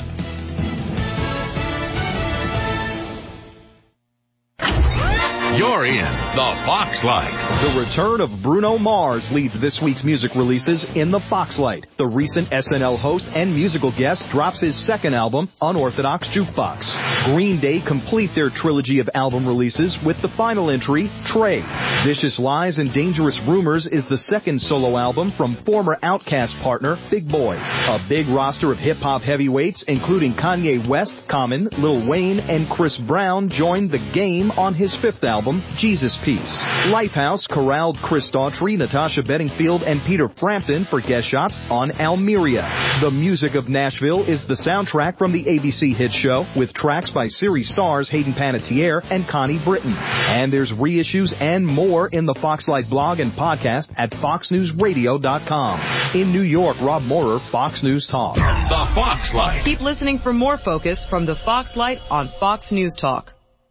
You're in the Foxlight. The return of Bruno Mars leads this week's music releases in the Foxlight. The recent S N L host and musical guest drops his second album, Unorthodox Jukebox. Green Day complete their trilogy of album releases with the final entry, Trey. Vicious Lies and Dangerous Rumors is the second solo album from former Outkast partner, Big Boy. A big roster of hip-hop heavyweights, including Kanye West, Common, Lil Wayne, and Chris Brown, joined The Game on his fifth album, Jesus Piece. Lifehouse corralled Chris Daughtry, Natasha Bedingfield, and Peter Frampton for guest shots on Almeria. The Music of Nashville is the soundtrack from the A B C hit show, with tracks by series stars Hayden Panettiere and Connie Britton. And there's reissues and more in the Foxlight blog and podcast at fox news radio dot com. In New York, Rob Moorer, Fox News Talk. The Foxlight. Keep listening for more focus from the Foxlight on Fox News Talk.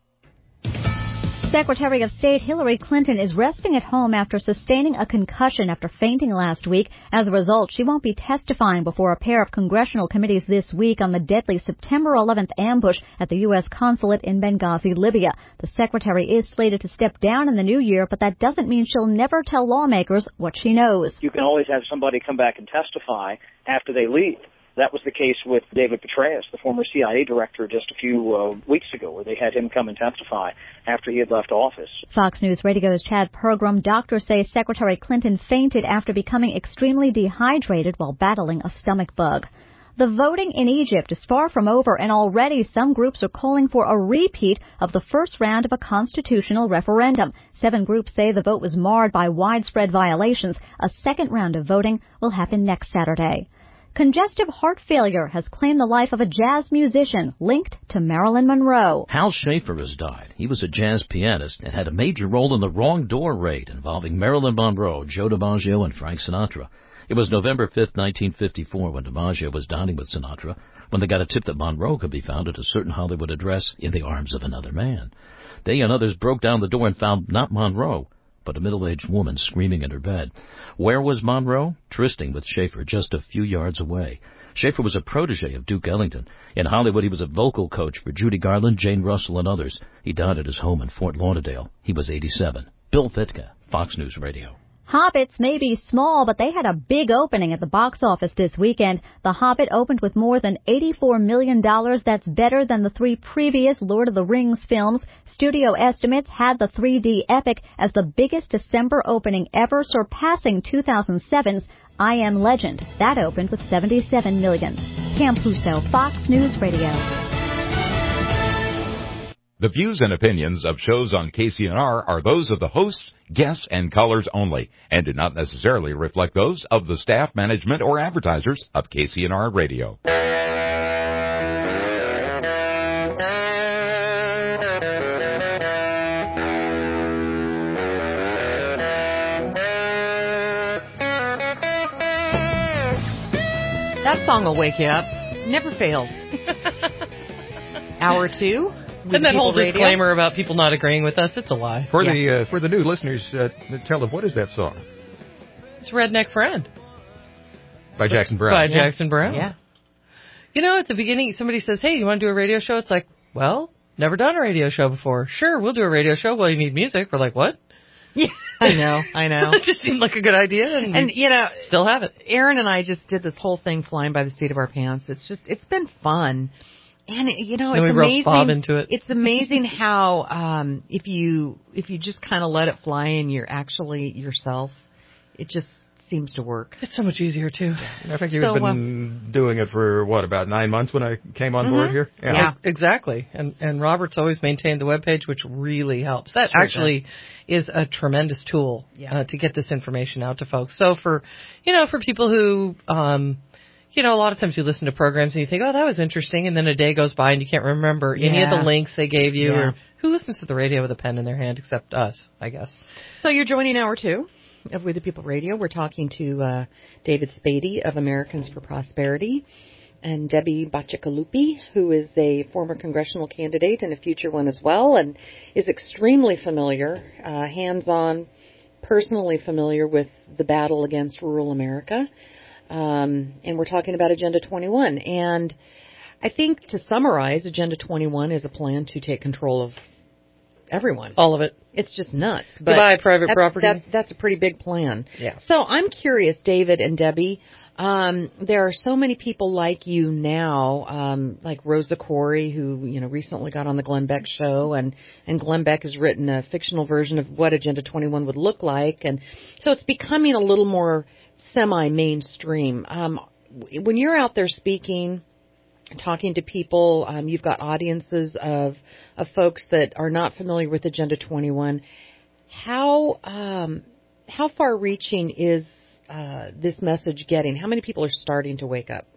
Secretary of State Hillary Clinton is resting at home after sustaining a concussion after fainting last week. As a result, she won't be testifying before a pair of congressional committees this week on the deadly September eleventh ambush at the U S consulate in Benghazi, Libya. The secretary is slated to step down in the new year, but that doesn't mean she'll never tell lawmakers what she knows. You can always have somebody come back and testify after they leave. That was the case with David Petraeus, the former C I A director, just a few uh, weeks ago, where they had him come and testify after he had left office. Fox News Radio's Chad Pergram. Doctors say Secretary Clinton fainted after becoming extremely dehydrated while battling a stomach bug. The voting in Egypt is far from over, and already some groups are calling for a repeat of the first round of a constitutional referendum. Seven groups say the vote was marred by widespread violations. A second round of voting will happen next Saturday. Congestive heart failure has claimed the life of a jazz musician linked to Marilyn Monroe. Hal Schaefer has died. He was a jazz pianist and had a major role in the Wrong Door raid involving Marilyn Monroe, Joe DiMaggio, and Frank Sinatra. It was November fifth, nineteen fifty-four, when DiMaggio was dining with Sinatra, when they got a tip that Monroe could be found at a certain Hollywood address in the arms of another man. They and others broke down the door and found not Monroe, but a middle-aged woman screaming in her bed. Where was Monroe? Trysting with Schaefer just a few yards away. Schaefer was a protege of Duke Ellington. In Hollywood, he was a vocal coach for Judy Garland, Jane Russell, and others. He died at his home in Fort Lauderdale. He was eighty-seven. Bill Fitka, Fox News Radio. Hobbits may be small, but they had a big opening at the box office this weekend. The Hobbit opened with more than eighty-four million dollars. That's better than the three previous Lord of the Rings films. Studio estimates had the three D epic as the biggest December opening ever, surpassing two thousand seven's I Am Legend. That opened with seventy-seven million dollars. Cam Puso, Fox News Radio. The views and opinions of shows on K C N R are those of the hosts, guests, and callers only, and do not necessarily reflect those of the staff, management, or advertisers of K C N R Radio. That song will wake you up. Never fails. Hour two. And that whole radio disclaimer about people not agreeing with us, it's a lie. For yeah. the uh, for the new listeners, uh, tell them, what is that song? It's Redneck Friend. By Jackson Browne. By yeah. Jackson Browne. Yeah. You know, at the beginning, somebody says, hey, you want to do a radio show? It's like, well, never done a radio show before. Sure, we'll do a radio show. Well, you need music. We're like, what? Yeah, I know, I know. It just seemed like a good idea, and, and you know, still have it. Aaron and I just did this whole thing flying by the seat of our pants. It's just, it's been fun. And you know, then it's we amazing. Bob into it. It's amazing how um, if you if you just kind of let it fly and you're actually yourself, it just seems to work. It's so much easier too. I think you've so, been um, doing it for what, about nine months when I came on mm-hmm. board here. Yeah, yeah. exactly. And and Robert's always maintained the webpage, which really helps. That sure actually does. is a tremendous tool yeah. uh, to get this information out to folks. So for you know for people who. Um, You know, a lot of times you listen to programs and you think, oh, that was interesting, and then a day goes by and you can't remember yeah. any of the links they gave you. Yeah. Or who listens to the radio with a pen in their hand except us, I guess. So you're joining hour two of We the People Radio. We're talking to uh, David Spady of Americans for Prosperity and Debbie Bacigalupi, who is a former congressional candidate and a future one as well, and is extremely familiar, uh, hands-on, personally familiar with the battle against rural America. Um, and we're talking about Agenda twenty-one. And I think to summarize, Agenda twenty-one is a plan to take control of everyone. All of it. It's just nuts. But Goodbye, private that, property. That, that's a pretty big plan. Yeah. So I'm curious, David and Debbie, um, there are so many people like you now, um, like Rosa Corey, who, you know, recently got on the Glenn Beck show, and, and Glenn Beck has written a fictional version of what Agenda twenty-one would look like. And so it's becoming a little more semi-mainstream. Um, when you're out there speaking, talking to people, um, you've got audiences of of folks that are not familiar with Agenda twenty-one. How um, how far-reaching is uh, this message getting? How many people are starting to wake up?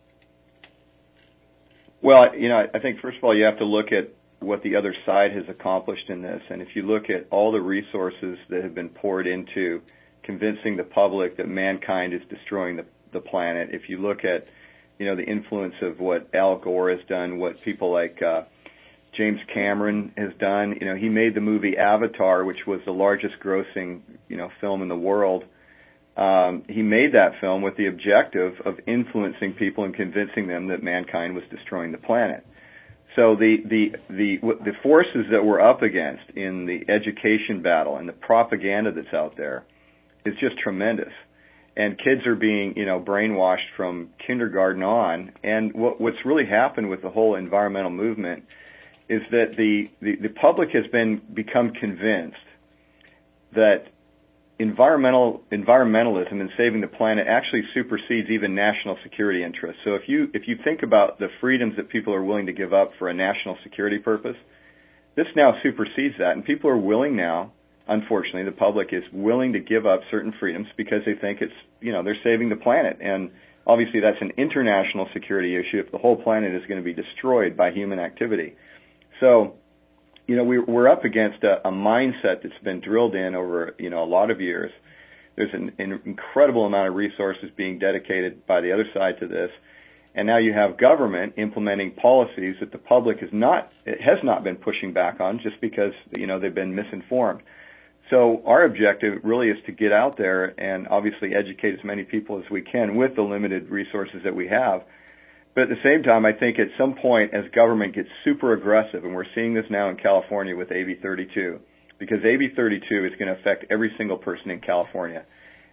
Well, you know, I think first of all you have to look at what the other side has accomplished in this, and if you look at all the resources that have been poured into convincing the public that mankind is destroying the, the planet. If you look at, you know, the influence of what Al Gore has done, what people like uh, James Cameron has done. You know, he made the movie Avatar, which was the largest grossing, you know, film in the world. Um, he made that film with the objective of influencing people and convincing them that mankind was destroying the planet. So the, the, the, the forces that we're up against in the education battle and the propaganda that's out there is just tremendous. And kids are being, you know, brainwashed from kindergarten on. And what, what's really happened with the whole environmental movement is that the, the, the public has been become convinced that environmental environmentalism and saving the planet actually supersedes even national security interests. So if you if you think about the freedoms that people are willing to give up for a national security purpose, this now supersedes that, and people are willing now. Unfortunately, the public is willing to give up certain freedoms because they think it's, you know, they're saving the planet. And obviously that's an international security issue if the whole planet is going to be destroyed by human activity. So, you know, we, we're up against a, a mindset that's been drilled in over, you know, a lot of years. There's an, an incredible amount of resources being dedicated by the other side to this. And now you have government implementing policies that the public is not, it has not been pushing back on just because, you know, they've been misinformed. So our objective really is to get out there and obviously educate as many people as we can with the limited resources that we have. But at the same time, I think at some point as government gets super aggressive, and we're seeing this now in California with A B thirty-two, because A B thirty-two is going to affect every single person in California.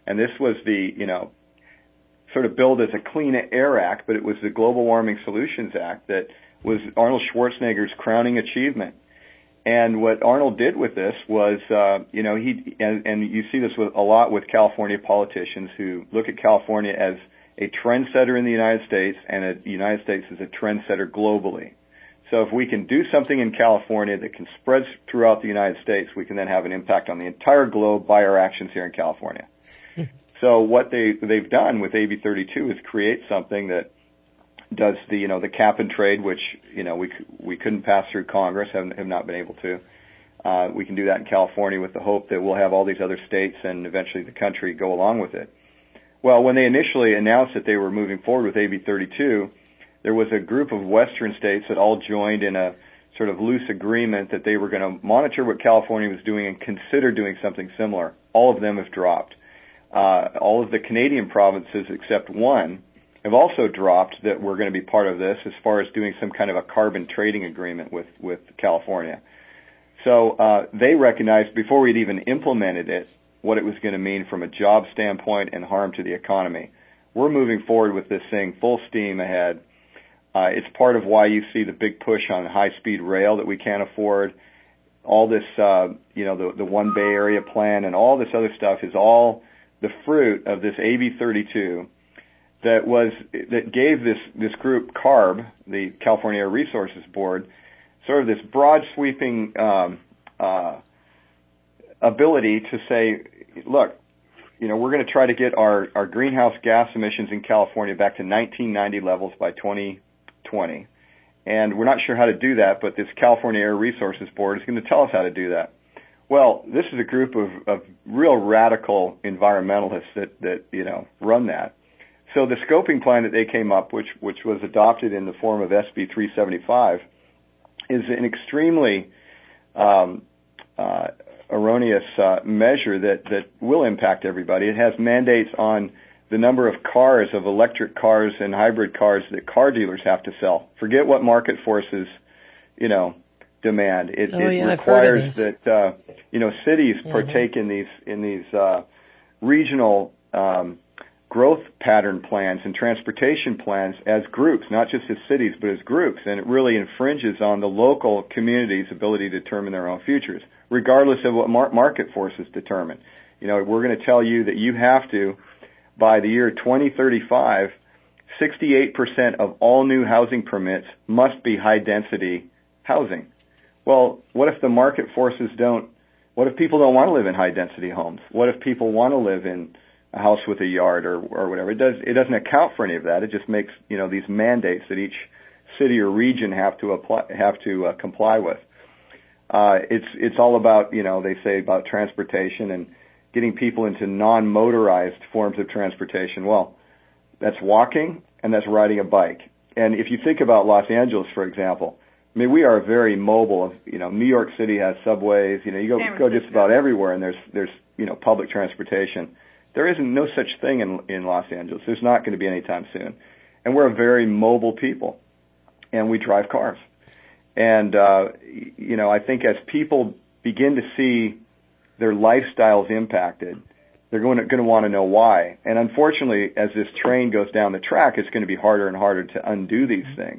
And this was the, you know, sort of billed as a Clean Air Act, but it was the Global Warming Solutions Act that was Arnold Schwarzenegger's crowning achievement. And what Arnold did with this was, uh, you know, he, and, and you see this with, a lot with California politicians who look at California as a trendsetter in the United States and the United States as a trendsetter globally. So if we can do something in California that can spread throughout the United States, we can then have an impact on the entire globe by our actions here in California. So what they, they've done with A B thirty-two is create something that does the, you know, the cap and trade, which, you know, we we couldn't pass through Congress, have, have not been able to. Uh, we can do that in California with the hope that we'll have all these other states and eventually the country go along with it. Well, when they initially announced that they were moving forward with A B thirty-two, there was a group of western states that all joined in a sort of loose agreement that they were going to monitor what California was doing and consider doing something similar. All of them have dropped. Uh, all of the Canadian provinces except one have also dropped that we're going to be part of this as far as doing some kind of a carbon trading agreement with, with California. So uh, they recognized before we'd even implemented it what it was going to mean from a job standpoint and harm to the economy. We're moving forward with this thing full steam ahead. Uh, it's part of why you see the big push on high-speed rail that we can't afford. All this, uh, you know, the, the One Bay Area plan and all this other stuff is all the fruit of this A B thirty-two that was that gave this this group CARB, the California Air Resources Board, sort of this broad sweeping um, uh, ability to say, look, you know, we're going to try to get our our greenhouse gas emissions in California back to nineteen ninety levels by twenty twenty, and we're not sure how to do that, but this California Air Resources Board is going to tell us how to do that. Well, this is a group of, of real radical environmentalists that, that, you know, run that. So the scoping plan that they came up, which, which was adopted in the form of S B three seventy-five, is an extremely um, uh, erroneous uh, measure that, that will impact everybody. It has mandates on the number of cars, of electric cars and hybrid cars that car dealers have to sell. Forget what market forces, you know, demand. It, oh, it yeah, requires that uh, you know cities mm-hmm. partake in these in these uh, regional um, growth pattern plans and transportation plans as groups, not just as cities, but as groups. And it really infringes on the local community's ability to determine their own futures, regardless of what mar- market forces determine. You know, we're going to tell you that you have to, by the year twenty thirty-five, sixty-eight percent of all new housing permits must be high-density housing. Well, what if the market forces don't, what if people don't want to live in high-density homes? What if people want to live in a house with a yard or, or whatever? It does, it doesn't account for any of that. It just makes, you know, these mandates that each city or region have to apply, have to uh, comply with. Uh, it's, it's all about, you know, they say about transportation and getting people into non-motorized forms of transportation. Well, that's walking and that's riding a bike. And if you think about Los Angeles, for example, I mean, we are very mobile. You know, New York City has subways. You know, you go go just about everywhere, and there's there's you know public transportation. There isn't no such thing in in Los Angeles. There's not going to be anytime soon. And we're a very mobile people, and we drive cars. And uh, you know, I think as people begin to see their lifestyles impacted, they're going to, going to want to know why. And unfortunately, as this train goes down the track, it's going to be harder and harder to undo these things.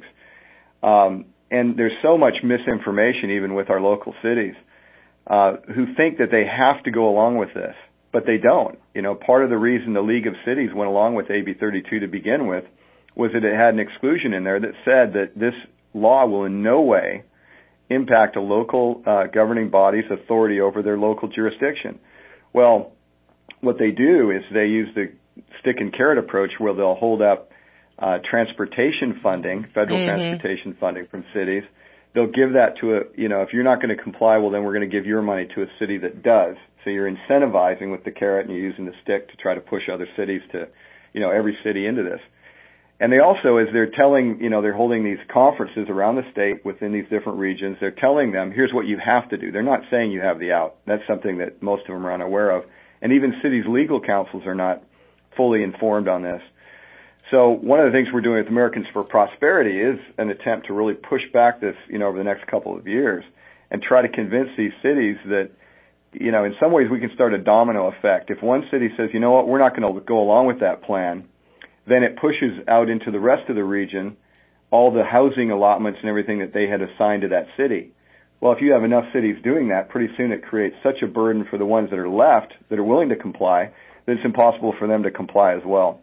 Um, And there's so much misinformation, even with our local cities, uh, who think that they have to go along with this, but they don't. You know, part of the reason the League of Cities went along with A B thirty-two to begin with was that it had an exclusion in there that said that this law will in no way impact a local uh, governing body's authority over their local jurisdiction. Well, what they do is they use the stick and carrot approach where they'll hold up Uh, transportation funding, federal mm-hmm. transportation funding from cities. They'll give that to a, you know, if you're not going to comply, well, then we're going to give your money to a city that does. So you're incentivizing with the carrot and you're using the stick to try to push other cities to, you know, every city into this. And they also, as they're telling, you know, they're holding these conferences around the state within these different regions, they're telling them, here's what you have to do. They're not saying you have the out. That's something that most of them are unaware of. And even cities' legal councils are not fully informed on this. So one of the things we're doing with Americans for Prosperity is an attempt to really push back this, you know, over the next couple of years and try to convince these cities that you know, in some ways we can start a domino effect. If one city says, you know what, we're not going to go along with that plan, then it pushes out into the rest of the region all the housing allotments and everything that they had assigned to that city. Well, if you have enough cities doing that, pretty soon it creates such a burden for the ones that are left that are willing to comply that it's impossible for them to comply as well.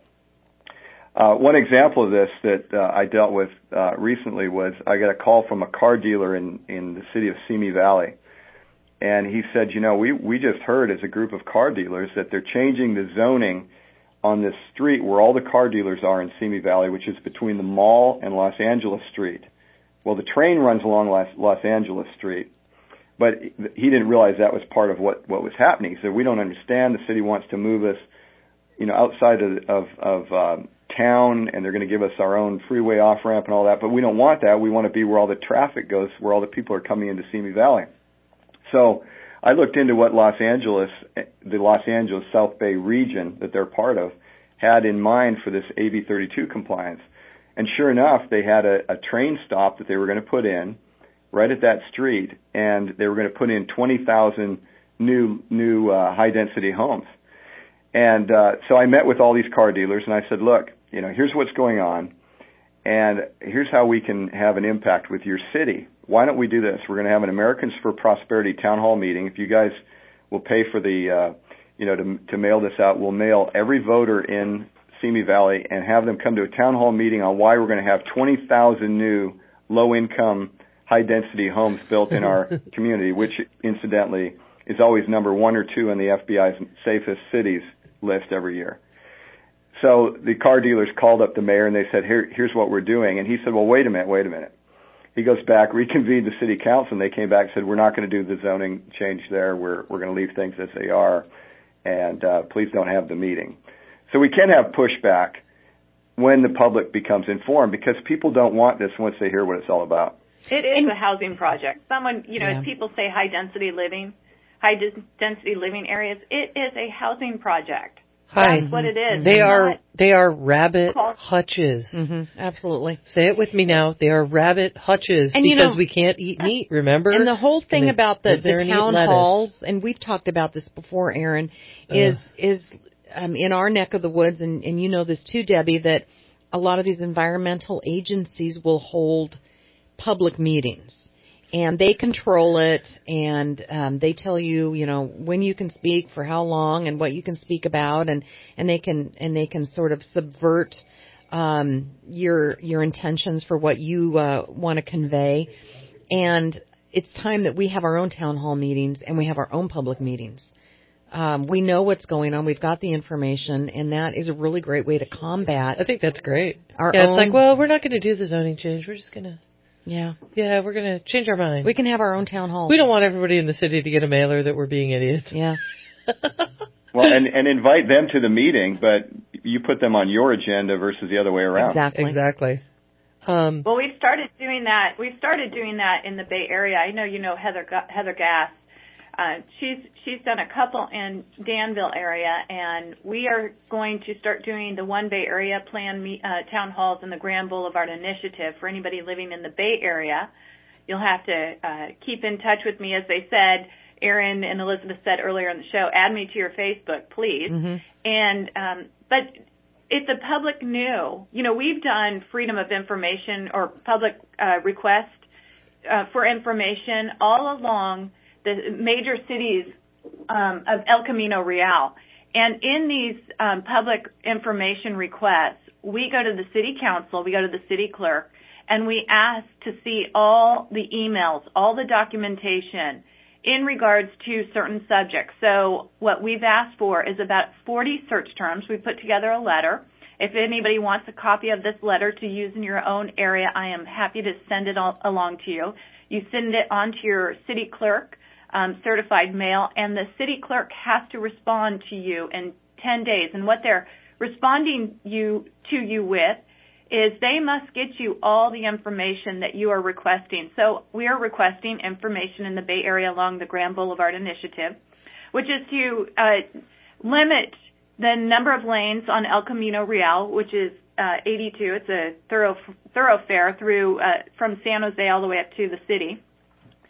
Uh, one example of this that uh, I dealt with uh, recently was I got a call from a car dealer in, in the city of Simi Valley. And he said, you know, we, we just heard as a group of car dealers that they're changing the zoning on this street where all the car dealers are in Simi Valley, which is between the mall and Los Angeles Street. Well, the train runs along Los, Los Angeles Street, but he didn't realize that was part of what, what was happening. He said, we don't understand. The city wants to move us, you know, outside of, of, of um, town, and they're going to give us our own freeway off-ramp and all that, but we don't want that. We want to be where all the traffic goes, where all the people are coming into Simi Valley. So I looked into what Los Angeles, the Los Angeles South Bay region that they're part of, had in mind for this A B thirty-two compliance. And sure enough, they had a, a train stop that they were going to put in right at that street, and they were going to put in twenty thousand new new uh, high-density homes. And uh, so I met with all these car dealers, and I said, look, you know, here's what's going on, and here's how we can have an impact with your city. Why don't we do this? We're going to have an Americans for Prosperity town hall meeting. If you guys will pay for the, uh, you know, to, to mail this out, we'll mail every voter in Simi Valley and have them come to a town hall meeting on why we're going to have twenty thousand new low-income, high-density homes built in our community, which, incidentally, is always number one or two on the F B I's safest cities list every year. So the car dealers called up the mayor and they said, Here, here's what we're doing. And he said, well, wait a minute, wait a minute. He goes back, reconvened the city council, and they came back and said, we're not going to do the zoning change there. We're, we're going to leave things as they are, and uh, please don't have the meeting. So we can have pushback when the public becomes informed, because people don't want this once they hear what it's all about. It is a housing project. Someone, you know, yeah. as people say high density living, high density living areas, it is a housing project. Hi. That's what it is. They it's are not they are rabbit hutches. Mm-hmm. Absolutely. Say it with me now. They are rabbit hutches and because you know, we can't eat meat, remember? And the whole thing about the, the town halls, and we've talked about this before, Aaron, is uh. is um, in our neck of the woods, and, and you know this too, Debbie, that a lot of these environmental agencies will hold public meetings. And they control it, and um, they tell you, you know, when you can speak, for how long, and what you can speak about, and, and they can and they can sort of subvert um, your your intentions for what you uh, want to convey. And it's time that we have our own town hall meetings and we have our own public meetings. Um, we know what's going on. We've got the information, and that is a really great way to combat. I think that's great. Our yeah, own, it's like, well, we're not going to do the zoning change. We're just going to. Yeah. Yeah, we're going to change our mind. We can have our own town hall. We don't want everybody in the city to get a mailer that we're being idiots. Yeah. Well, and, and invite them to the meeting, but you put them on your agenda versus the other way around. Exactly. Exactly. Um, well, we've started doing that. We've started doing that in the Bay Area. I know you know Heather Heather Gass. Uh, she's she's done a couple in Danville area, and we are going to start doing the One Bay Area Plan meet, uh, town halls in the Grand Boulevard Initiative for anybody living in the Bay Area. You'll have to uh, keep in touch with me, as they said. Aaron and Elizabeth said earlier in the show, add me to your Facebook, please. Mm-hmm. And um, but if the public knew, you know, we've done freedom of information or public uh, request uh, for information all along the major cities um, of El Camino Real. And in these um, public information requests, we go to the city council, we go to the city clerk, and we ask to see all the emails, all the documentation in regards to certain subjects. So what we've asked for is about forty search terms. We put together a letter. If anybody wants a copy of this letter to use in your own area, I am happy to send it all along to you. You send it on to your city clerk, Um, certified mail, and the city clerk has to respond to you in ten days. And what they're responding you to you with is they must get you all the information that you are requesting. So we are requesting information in the Bay Area along the Grand Boulevard Initiative, which is to uh, limit the number of lanes on El Camino Real, which is uh, eighty-two. It's a thorough, thoroughfare through uh, from San Jose all the way up to the city.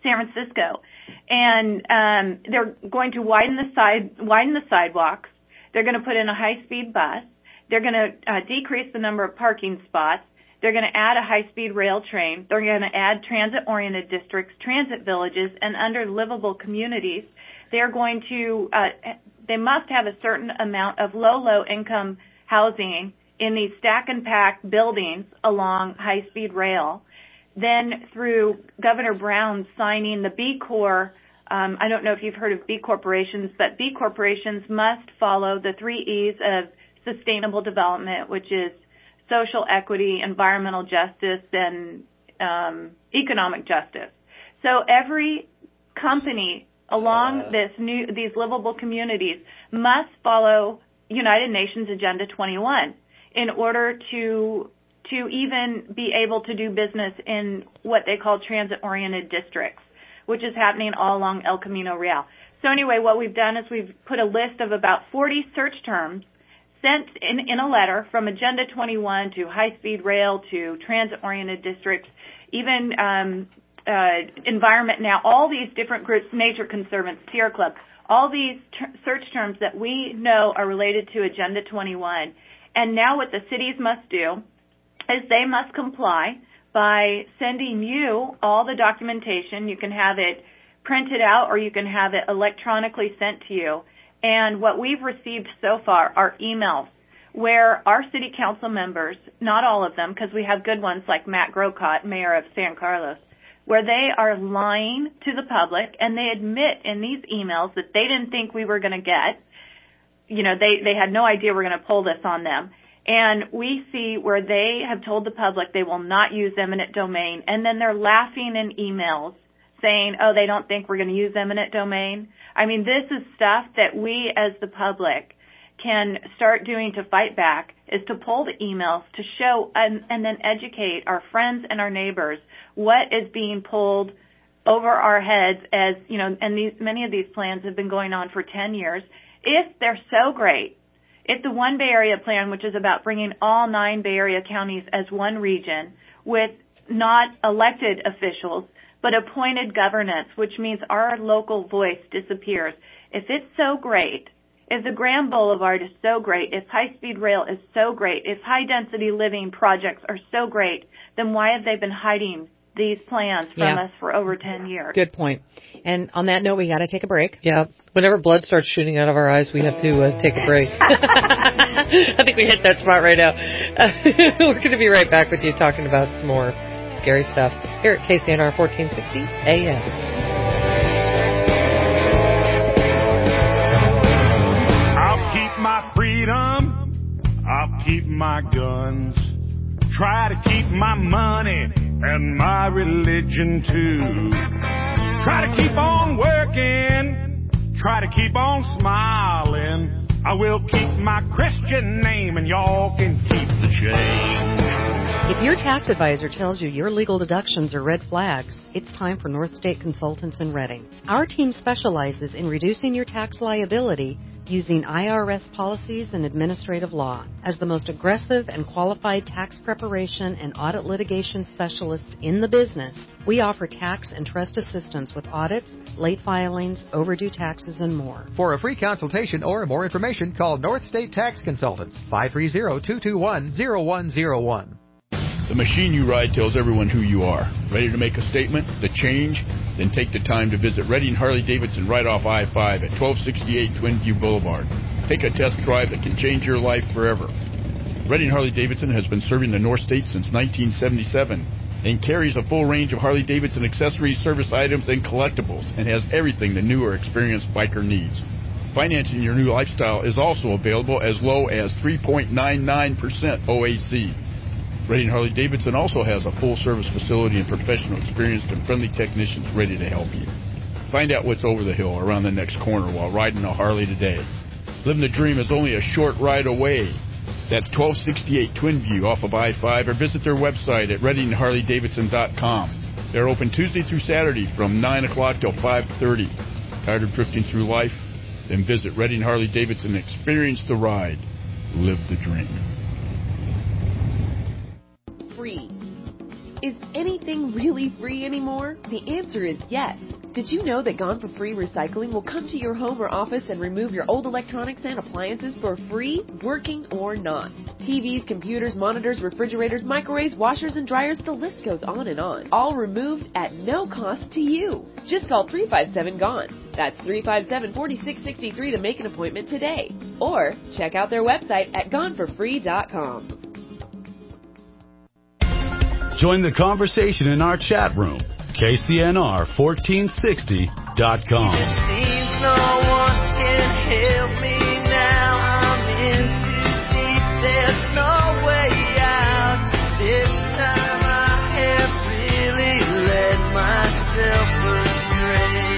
San Francisco. And um, they're going to widen the side, widen the sidewalks. They're going to put in a high-speed bus. They're going to uh, decrease the number of parking spots. They're going to add a high-speed rail train. They're going to add transit-oriented districts, transit villages, and under livable communities. They're going to, uh, they must have a certain amount of low, low-income housing in these stack and pack buildings along high-speed rail. Then through Governor Brown signing the B Corps, um, I don't know if you've heard of B corporations, but B corporations must follow the three E's of sustainable development, which is social equity, environmental justice, and um, economic justice. So every company along this new, these livable communities must follow United Nations Agenda twenty-one in order to to even be able to do business in what they call transit-oriented districts, which is happening all along El Camino Real. So anyway, what we've done is we've put a list of about forty search terms sent in, in a letter from Agenda twenty-one to high-speed rail to transit-oriented districts, even um, uh, Environment Now, all these different groups, Nature Conservants, Sierra Club, all these ter- search terms that we know are related to Agenda twenty-one. And now what the cities must do is they must comply by sending you all the documentation. You can have it printed out or you can have it electronically sent to you. And what we've received so far are emails where our city council members, not all of them, because we have good ones like Matt Grocott, mayor of San Carlos, where they are lying to the public and they admit in these emails that they didn't think we were going to get. You know, they, they had no idea we were going to pull this on them. And we see where they have told the public they will not use eminent domain, and then they're laughing in emails saying, oh, they don't think we're going to use eminent domain. I mean, this is stuff that we as the public can start doing to fight back, is to pull the emails to show and, and then educate our friends and our neighbors what is being pulled over our heads as, you know, and these, many of these plans have been going on for ten years. If they're so great, if the One Bay Area plan, which is about bringing all nine Bay Area counties as one region with not elected officials, but appointed governance, which means our local voice disappears. If it's so great, if the Grand Boulevard is so great, if high-speed rail is so great, if high-density living projects are so great, then why have they been hiding these plans from yeah. us for over ten years? Good point. And on that note, we got to take a break. Yeah. Whenever blood starts shooting out of our eyes, we have to uh, take a break. I think we hit that spot right now. Uh, we're going to be right back with you talking about some more scary stuff here at K C N R fourteen sixty A M. I'll keep my freedom. I'll keep my guns. Try to keep my money and my religion too. Try to keep on working. Try to keep on smiling. I will keep my Christian name and y'all can keep the change. If your tax advisor tells you your legal deductions are red flags, it's time for North State Consultants in Reading. Our team specializes in reducing your tax liability using I R S policies and administrative law. As the most aggressive and qualified tax preparation and audit litigation specialists in the business, we offer tax and trust assistance with audits, late filings, overdue taxes, and more. For a free consultation or more information, call North State Tax Consultants, five three zero, two two one, zero one zero one. The machine you ride tells everyone who you are. Ready to make a statement? The change? Then take the time to visit Reading Harley-Davidson right off I five at twelve sixty-eight Twin View Boulevard. Take a test drive that can change your life forever. Reading Harley-Davidson has been serving the North State since nineteen seventy-seven and carries a full range of Harley-Davidson accessories, service items, and collectibles, and has everything the new or experienced biker needs. Financing your new lifestyle is also available as low as three point nine nine percent O A C. Reading Harley-Davidson also has a full-service facility and professional, experienced, and friendly technicians ready to help you. Find out what's over the hill around the next corner while riding a Harley today. Living the dream is only a short ride away. That's twelve sixty-eight Twin View off of I five, or visit their website at reading harley davidson dot com. They're open Tuesday through Saturday from nine o'clock till five thirty. Tired of drifting through life? Then visit Reading Harley-Davidson and experience the ride. Live the dream. Free. Is anything really free anymore? The answer is yes. Did you know that Gone for Free Recycling will come to your home or office and remove your old electronics and appliances for free, working or not? T Vs, computers, monitors, refrigerators, microwaves, washers, and dryers, the list goes on and on. All removed at no cost to you. Just call three five seven GONE. That's three five seven, four six six three to make an appointment today. Or check out their website at gone for free dot com. Join the conversation in our chat room, K C N R fourteen sixty dot com. It seems no one can help me now. I'm in too deep. There's no way out. This time I have really let myself astray.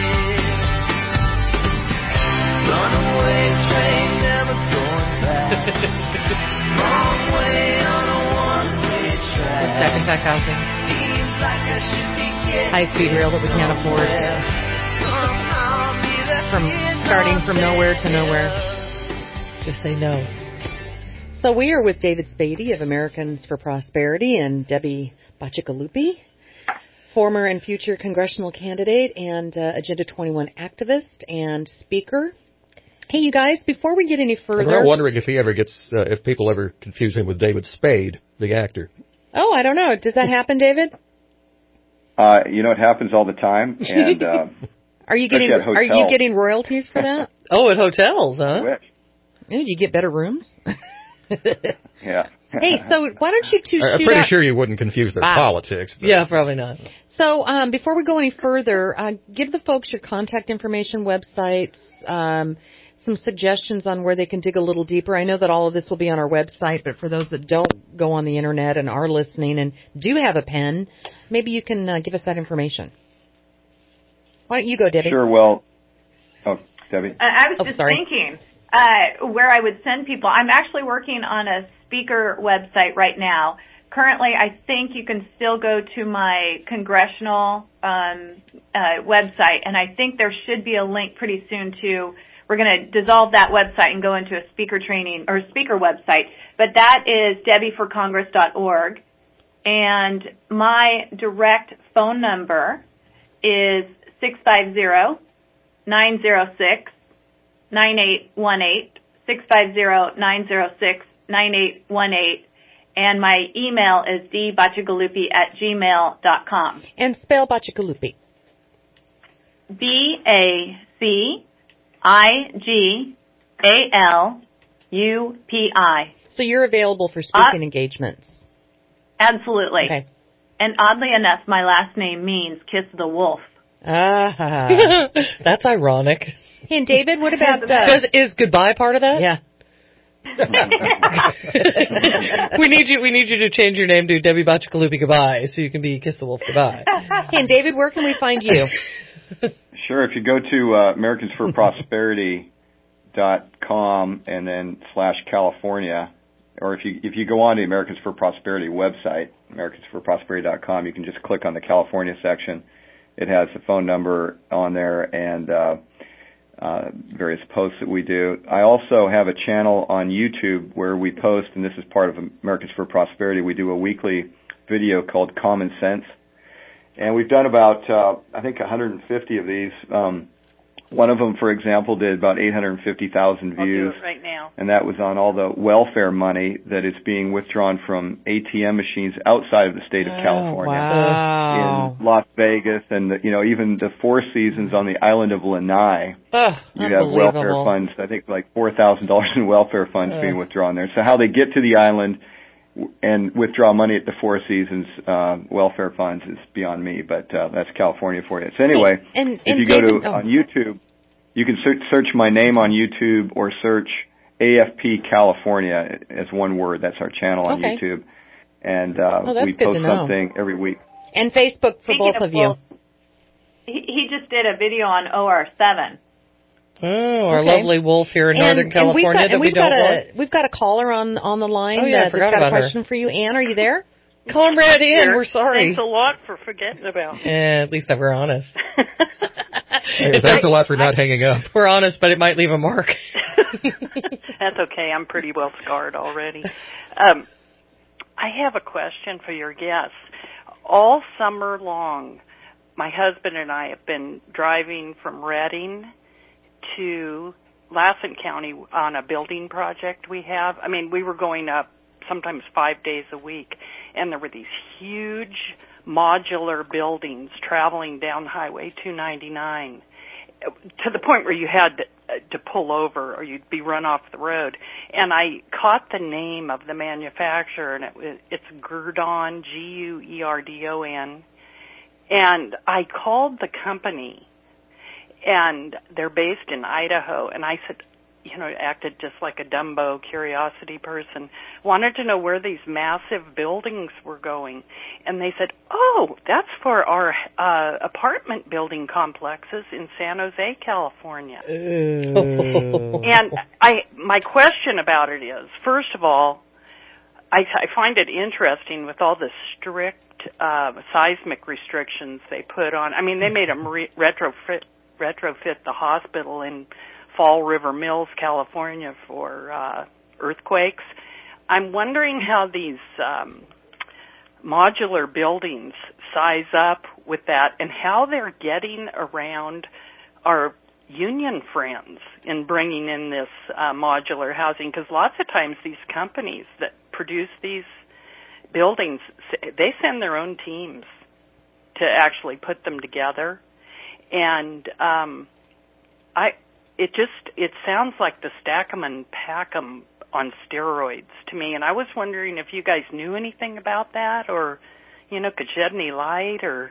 Runaway train, never going back. Wrong way on a one-way track. The second back housing. Seems like I should be getting High-speed rail that we can't afford. From starting from nowhere to nowhere. Just say no. So we are with David Spady of Americans for Prosperity and Debbie Bacigalupi, former and future congressional candidate and uh, Agenda twenty-one activist and speaker. Hey, you guys, before we get any further... I'm wondering if he ever gets, uh, if people ever confuse him with David Spade, the actor. Oh, I don't know. Does that happen, David? Uh, you know, it happens all the time. And uh, are you getting Are you getting royalties for that? Oh, at hotels, huh? Ooh, you get better rooms? Yeah. Hey, so why don't you two I'm shoot pretty out... sure you wouldn't confuse their Bye. politics. But. Yeah, probably not. So um, before we go any further, uh, give the folks your contact information, websites, um, some suggestions on where they can dig a little deeper. I know that all of this will be on our website, but for those that don't go on the Internet and are listening and do have a pen, maybe you can uh, give us that information. Why don't you go, Debbie? Sure, well... Oh, Debbie? Uh, I was oh, just sorry. thinking uh, where I would send people. I'm actually working on a speaker website right now. Currently, I think you can still go to my congressional um, uh, website, and I think there should be a link pretty soon to... We're going to dissolve that website and go into a speaker training or speaker website. But that is debbie for congress dot org. And my direct phone number is six five zero, nine zero six, nine eight one eight, six five zero, nine zero six, nine eight one eight. And my email is d bacigalupi at gmail dot com. And spell Bacigalupi. B A C I G A L U P I. So you're available for speaking uh, engagements? Absolutely. Okay. And oddly enough, my last name means kiss the wolf. Ah. That's ironic. Hey, and David, what about... Uh, Does, is goodbye part of that? Yeah. we need you. We need you to change your name to Debbie Bacigalupi Goodbye, so you can be Kiss the Wolf Goodbye. Hey, and David, where can we find you? Sure. If you go to uh, Americans for Prosperity dot com and then slash California, or if you if you go on the Americans for Prosperity website, Americans for Prosperity dot com, you can just click on the California section. It has the phone number on there and uh, uh, various posts that we do. I also have a channel on YouTube where we post, and this is part of Americans for Prosperity. We do a weekly video called Common Sense. And we've done about, uh, I think, one hundred fifty of these. Um, one of them, for example, did about eight hundred fifty thousand views. I'll do it right now. And that was on all the welfare money that is being withdrawn from A T M machines outside of the state of oh, California. Wow. In Las Vegas and, the, you know, even the Four Seasons on the island of Lanai. Oh, you have welfare funds, I think like four thousand dollars in welfare funds uh. being withdrawn there. So how they get to the island and withdraw money at the Four Seasons uh, welfare funds is beyond me, but uh, that's California for you. So anyway, and, if and you David, go to oh. on YouTube, you can search, search my name on YouTube or search A F P California as one word. That's our channel on okay. YouTube, and uh, oh, we post something every week. And Facebook for Speaking both of of you. Wolf, he, he just did a video on O R seven. Oh, our okay. lovely wolf here in and, Northern and California got, that we don't got want. A, we've got a caller on on the line oh, yeah, uh, I forgot that's got about a question her. for you. Ann, are you there? Call him right in. We're sorry. Thanks a lot for forgetting about me. Yeah, at least that we're honest. Hey, thanks a lot for not I, hanging up. We're honest, but it might leave a mark. That's okay. I'm pretty well scarred already. Um, I have a question for your guests. All summer long, my husband and I have been driving from Redding to Lassen County on a building project we have. I mean, we were going up sometimes five days a week, and there were these huge modular buildings traveling down Highway two ninety-nine to the point where you had to, uh, to pull over or you'd be run off the road. And I caught the name of the manufacturer, and it, it's Gurdon, G U E R D O N. And I called the company, and they're based in Idaho, and I said, you know, acted just like a Dumbo curiosity person, wanted to know where these massive buildings were going. And they said, oh, that's for our uh, apartment building complexes in San Jose, California. And I, my question about it is, first of all, I, I find it interesting with all the strict uh, seismic restrictions they put on. I mean, they made them re- retrofit, retrofit the hospital in Fall River Mills, California, for uh, earthquakes. I'm wondering how these um, modular buildings size up with that, and how they're getting around our union friends in bringing in this uh, modular housing, because lots of times these companies that produce these buildings, they send their own teams to actually put them together, and um, I. It just, it sounds like the stack 'em and pack 'em on steroids to me. And I was wondering if you guys knew anything about that, or, you know, could shed any light, or...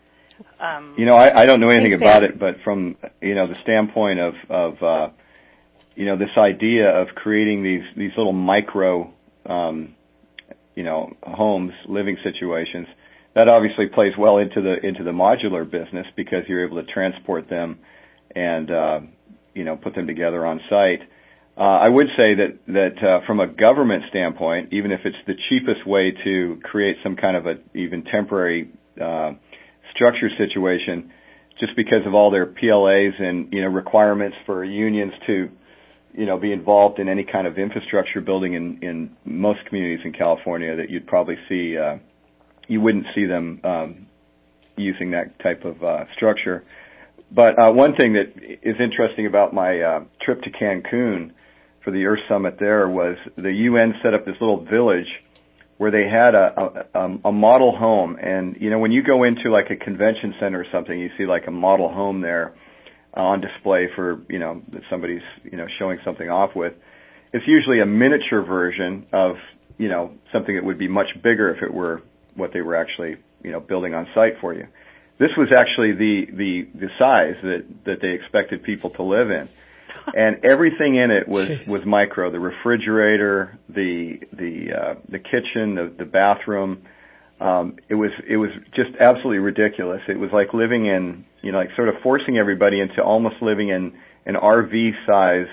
Um, you know, I, I don't know anything about it, but from, you know, the standpoint of, of uh, you know, this idea of creating these, these little micro, um, you know, homes, living situations, that obviously plays well into the, into the modular business, because you're able to transport them and, uh, you know, put them together on site. Uh, I would say that, that, uh, from a government standpoint, even if it's the cheapest way to create some kind of a even temporary, uh, structure situation, just because of all their P L As and, you know, requirements for unions to, you know, be involved in any kind of infrastructure building in, in most communities in California, that you'd probably see, uh, you wouldn't see them, um, using that type of, uh, structure. But uh, one thing that is interesting about my uh, trip to Cancun for the Earth Summit there was the U N set up this little village where they had a, a, a model home. And, you know, when you go into like a convention center or something, you see like a model home there on display for, you know, that somebody's, you know, showing something off with. It's usually a miniature version of, you know, something that would be much bigger if it were what they were actually, you know, building on site for you. This was actually the, the, the size that, that they expected people to live in. And everything in it was, was micro. The refrigerator, the, the, uh, the kitchen, the, the bathroom. Um, it was, it was just absolutely ridiculous. It was like living in, you know, like sort of forcing everybody into almost living in an R V size,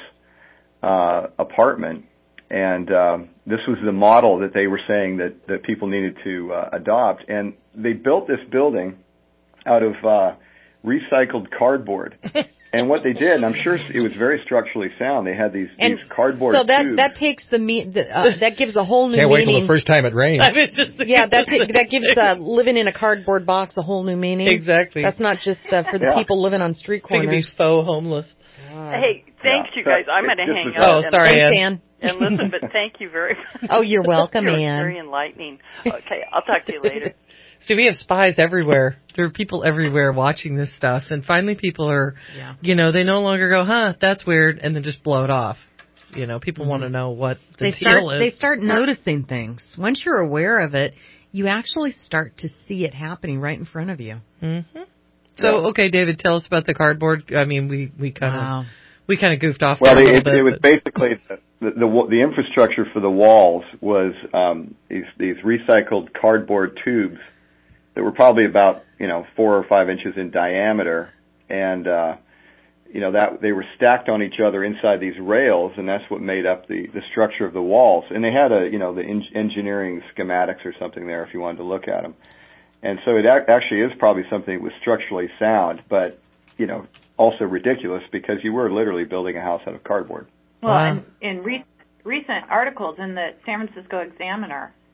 uh, apartment. And, um, this was the model that they were saying that, that people needed to, uh, adopt. And they built this building out of uh, recycled cardboard. And what they did, and I'm sure it was very structurally sound, they had these, and these cardboard so that, tubes. that takes the, me- the uh, that gives a whole new Can't meaning. wait till the first time it rains. Yeah, that that gives uh, living in a cardboard box a whole new meaning. Exactly. That's not just uh, for the yeah. people living on street corners. They could be faux homeless. God. Hey, thanks, yeah. you guys. I'm going to hang up. Oh, sorry, Thanks, Ann. Ann. And listen, but thank you very much. Oh, you're welcome, You're Ann. very enlightening. Okay, I'll talk to you later. See, we have spies everywhere. There are people everywhere watching this stuff, and finally people are, yeah. you know, they no longer go, huh, that's weird, and then just blow it off. You know, people mm-hmm. want to know what the they deal start, is. They start noticing things. Once you're aware of it, you actually start to see it happening right in front of you. Mm-hmm. So, okay, David, tell us about the cardboard. I mean, we, we kind of wow. we kind of goofed off well, there a little it, bit. it was but. basically the, the the infrastructure for the walls was um, these these recycled cardboard tubes that were probably about, you know, four or five inches in diameter, and uh, you know that they were stacked on each other inside these rails, and that's what made up the the structure of the walls. And they had a, you know, the in- engineering schematics or something there if you wanted to look at them. And so it ac- actually is probably something that was structurally sound, but, you know, also ridiculous because you were literally building a house out of cardboard. Well, wow. and in re- recent articles in the San Francisco Examiner,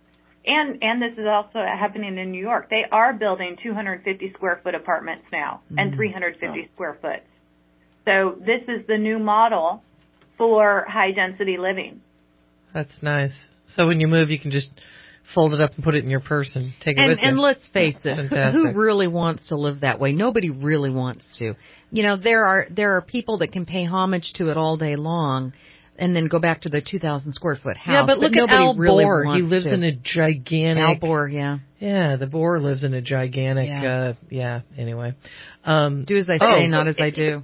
And and this is also happening in New York. They are building two hundred fifty square foot apartments now mm-hmm. and three hundred fifty oh. square foot. So this is the new model for high density living. That's nice. So when you move, you can just fold it up and put it in your purse and take it and, with you. And let's face it, Fantastic. Who really wants to live that way? Nobody really wants to. You know, there are there are people that can pay homage to it all day long and then go back to their two thousand square foot house. Yeah, but, but look at Al really Bohr. He lives to. in a gigantic... Al Bohr, yeah. Yeah, the Bohr lives in a gigantic... Yeah, uh, yeah anyway. Um, do as I say, oh, not as I do.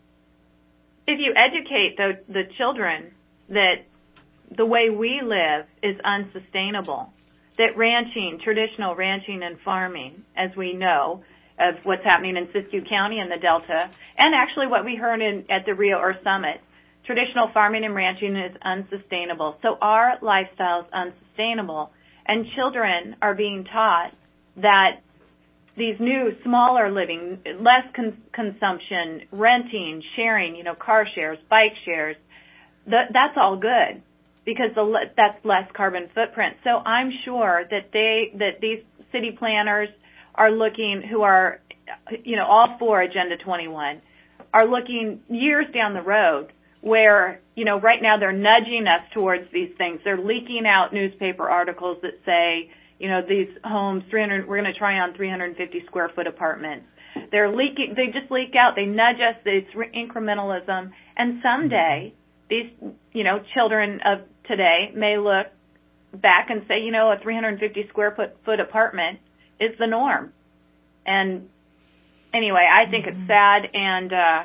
If you educate the, the children that the way we live is unsustainable, that ranching, traditional ranching and farming, as we know, of what's happening in Siskiyou County and the Delta, and actually what we heard in, at the Rio Earth Summit, traditional farming and ranching is unsustainable. So our lifestyle is unsustainable, and children are being taught that these new, smaller living, less con- consumption, renting, sharing, you know, car shares, bike shares, th- that's all good because the le- that's less carbon footprint. So I'm sure that they, that these city planners are looking, who are, you know, all for Agenda twenty-one, are looking years down the road where, you know, right now they're nudging us towards these things. They're leaking out newspaper articles that say, you know, these homes, three hundred, we're going to try on three hundred fifty square foot apartments. They're leaking, they just leak out, they nudge us, it's incrementalism, and someday these, you know, children of today may look back and say, you know, a three hundred fifty square foot, foot apartment is the norm. And anyway, I think mm-hmm. it's sad, and, uh,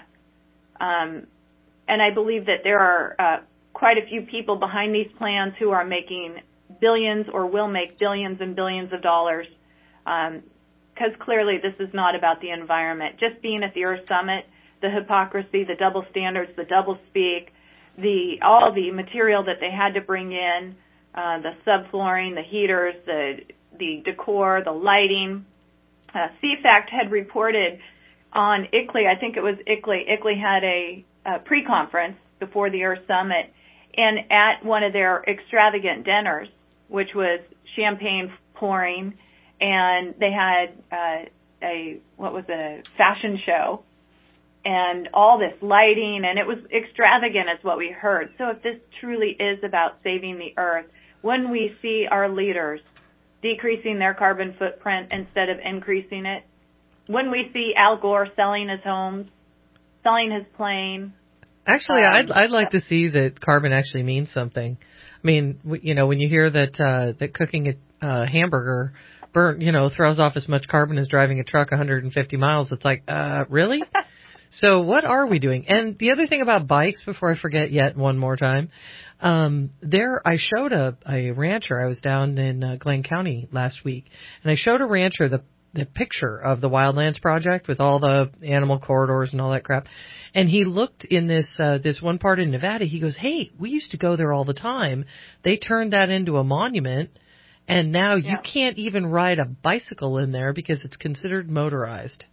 um, and I believe that there are, uh, quite a few people behind these plans who are making billions or will make billions and billions of dollars, um, because clearly this is not about the environment. Just being at the Earth Summit, the hypocrisy, the double standards, the double speak, the all the material that they had to bring in, uh, the subflooring, the heaters, the the decor, the lighting. Uh, C FACT had reported on I C L I, I think it was I C L I, I C L I had a, a pre-conference before the Earth Summit, and at one of their extravagant dinners, which was champagne pouring, and they had uh, a, what was it, a fashion show, and all this lighting, and it was extravagant is what we heard. So if this truly is about saving the earth, when we see our leaders decreasing their carbon footprint instead of increasing it, when we see Al Gore selling his homes, selling his plane. Actually, um, I'd I'd like to see that carbon actually means something. I mean, you know, when you hear that uh, that cooking a uh, hamburger burn, you know, throws off as much carbon as driving a truck one hundred fifty miles, it's like, uh, really? So what are we doing? And the other thing about bikes, before I forget yet one more time, um, there I showed a, a rancher. I was down in uh, Glenn County last week, and I showed a rancher the the picture of the Wildlands Project with all the animal corridors and all that crap. And he looked in this uh, this one part in Nevada. He goes, "Hey, we used to go there all the time. They turned that into a monument, and now yeah. you can't even ride a bicycle in there because it's considered motorized."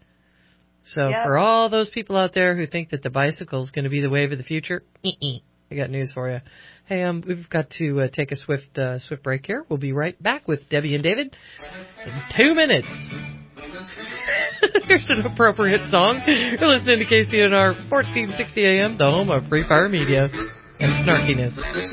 So yep. for all those people out there who think that the bicycle is going to be the wave of the future, uh-uh. I got news for you. Hey, um, we've got to uh, take a swift uh, swift break here. We'll be right back with Debbie and David in two minutes. Here's an appropriate song. You're listening to K C N R fourteen sixty A M, the home of Free Fire Media and snarkiness.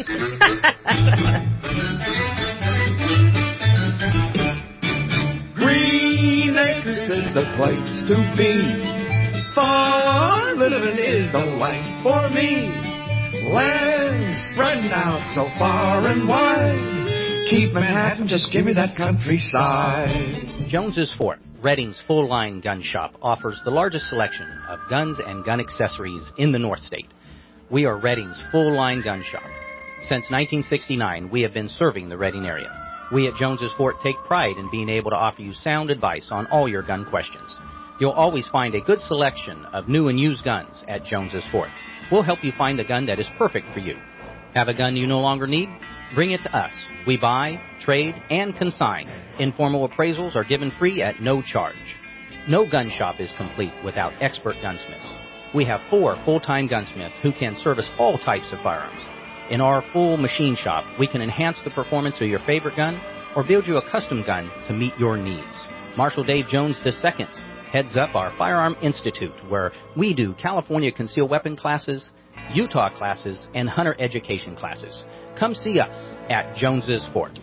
Green Acres is the place to be. Farm living is the life for me. Land spreading out so far and wide. Keep Manhattan, just give me that countryside. Jones's Fort, Redding's full-line gun shop, offers the largest selection of guns and gun accessories in the North State. We are Redding's full-line gun shop. Since nineteen sixty-nine, we have been serving the Redding area. We at Jones's Fort take pride in being able to offer you sound advice on all your gun questions. You'll always find a good selection of new and used guns at Jones's Fort. We'll help you find a gun that is perfect for you. Have a gun you no longer need? Bring it to us. We buy, trade, and consign. Informal appraisals are given free at no charge. No gun shop is complete without expert gunsmiths. We have four full-time gunsmiths who can service all types of firearms. In our full machine shop, we can enhance the performance of your favorite gun or build you a custom gun to meet your needs. Marshal Dave Jones the Second heads up our Firearm Institute, where we do California concealed weapon classes, Utah classes, and hunter education classes. Come see us at Jones's Fort.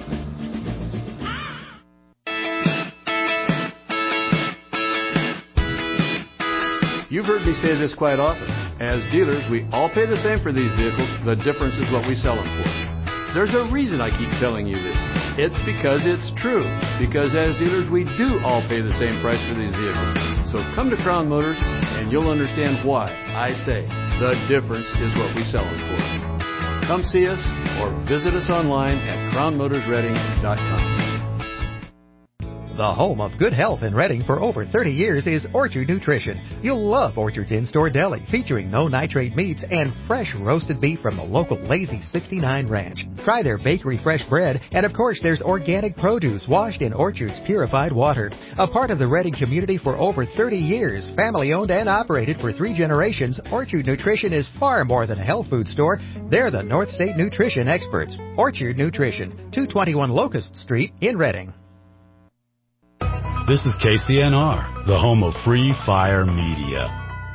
You've heard me say this quite often. As dealers, we all pay the same for these vehicles. The difference is what we sell them for. There's a reason I keep telling you this. It's because it's true. Because as dealers, we do all pay the same price for these vehicles. So come to Crown Motors and you'll understand why I say the difference is what we sell them for. Come see us or visit us online at crown motors reading dot com. The home of good health in Reading for over thirty years is Orchard Nutrition. You'll love Orchard's in-store deli, featuring no nitrate meats and fresh roasted beef from the local Lazy sixty-nine Ranch. Try their bakery fresh bread, and of course there's organic produce washed in Orchard's purified water. A part of the Reading community for over thirty years, family-owned and operated for three generations, Orchard Nutrition is far more than a health food store. They're the North State nutrition experts. Orchard Nutrition, two twenty-one Locust Street in Reading. This is K C N R, the home of free fire media.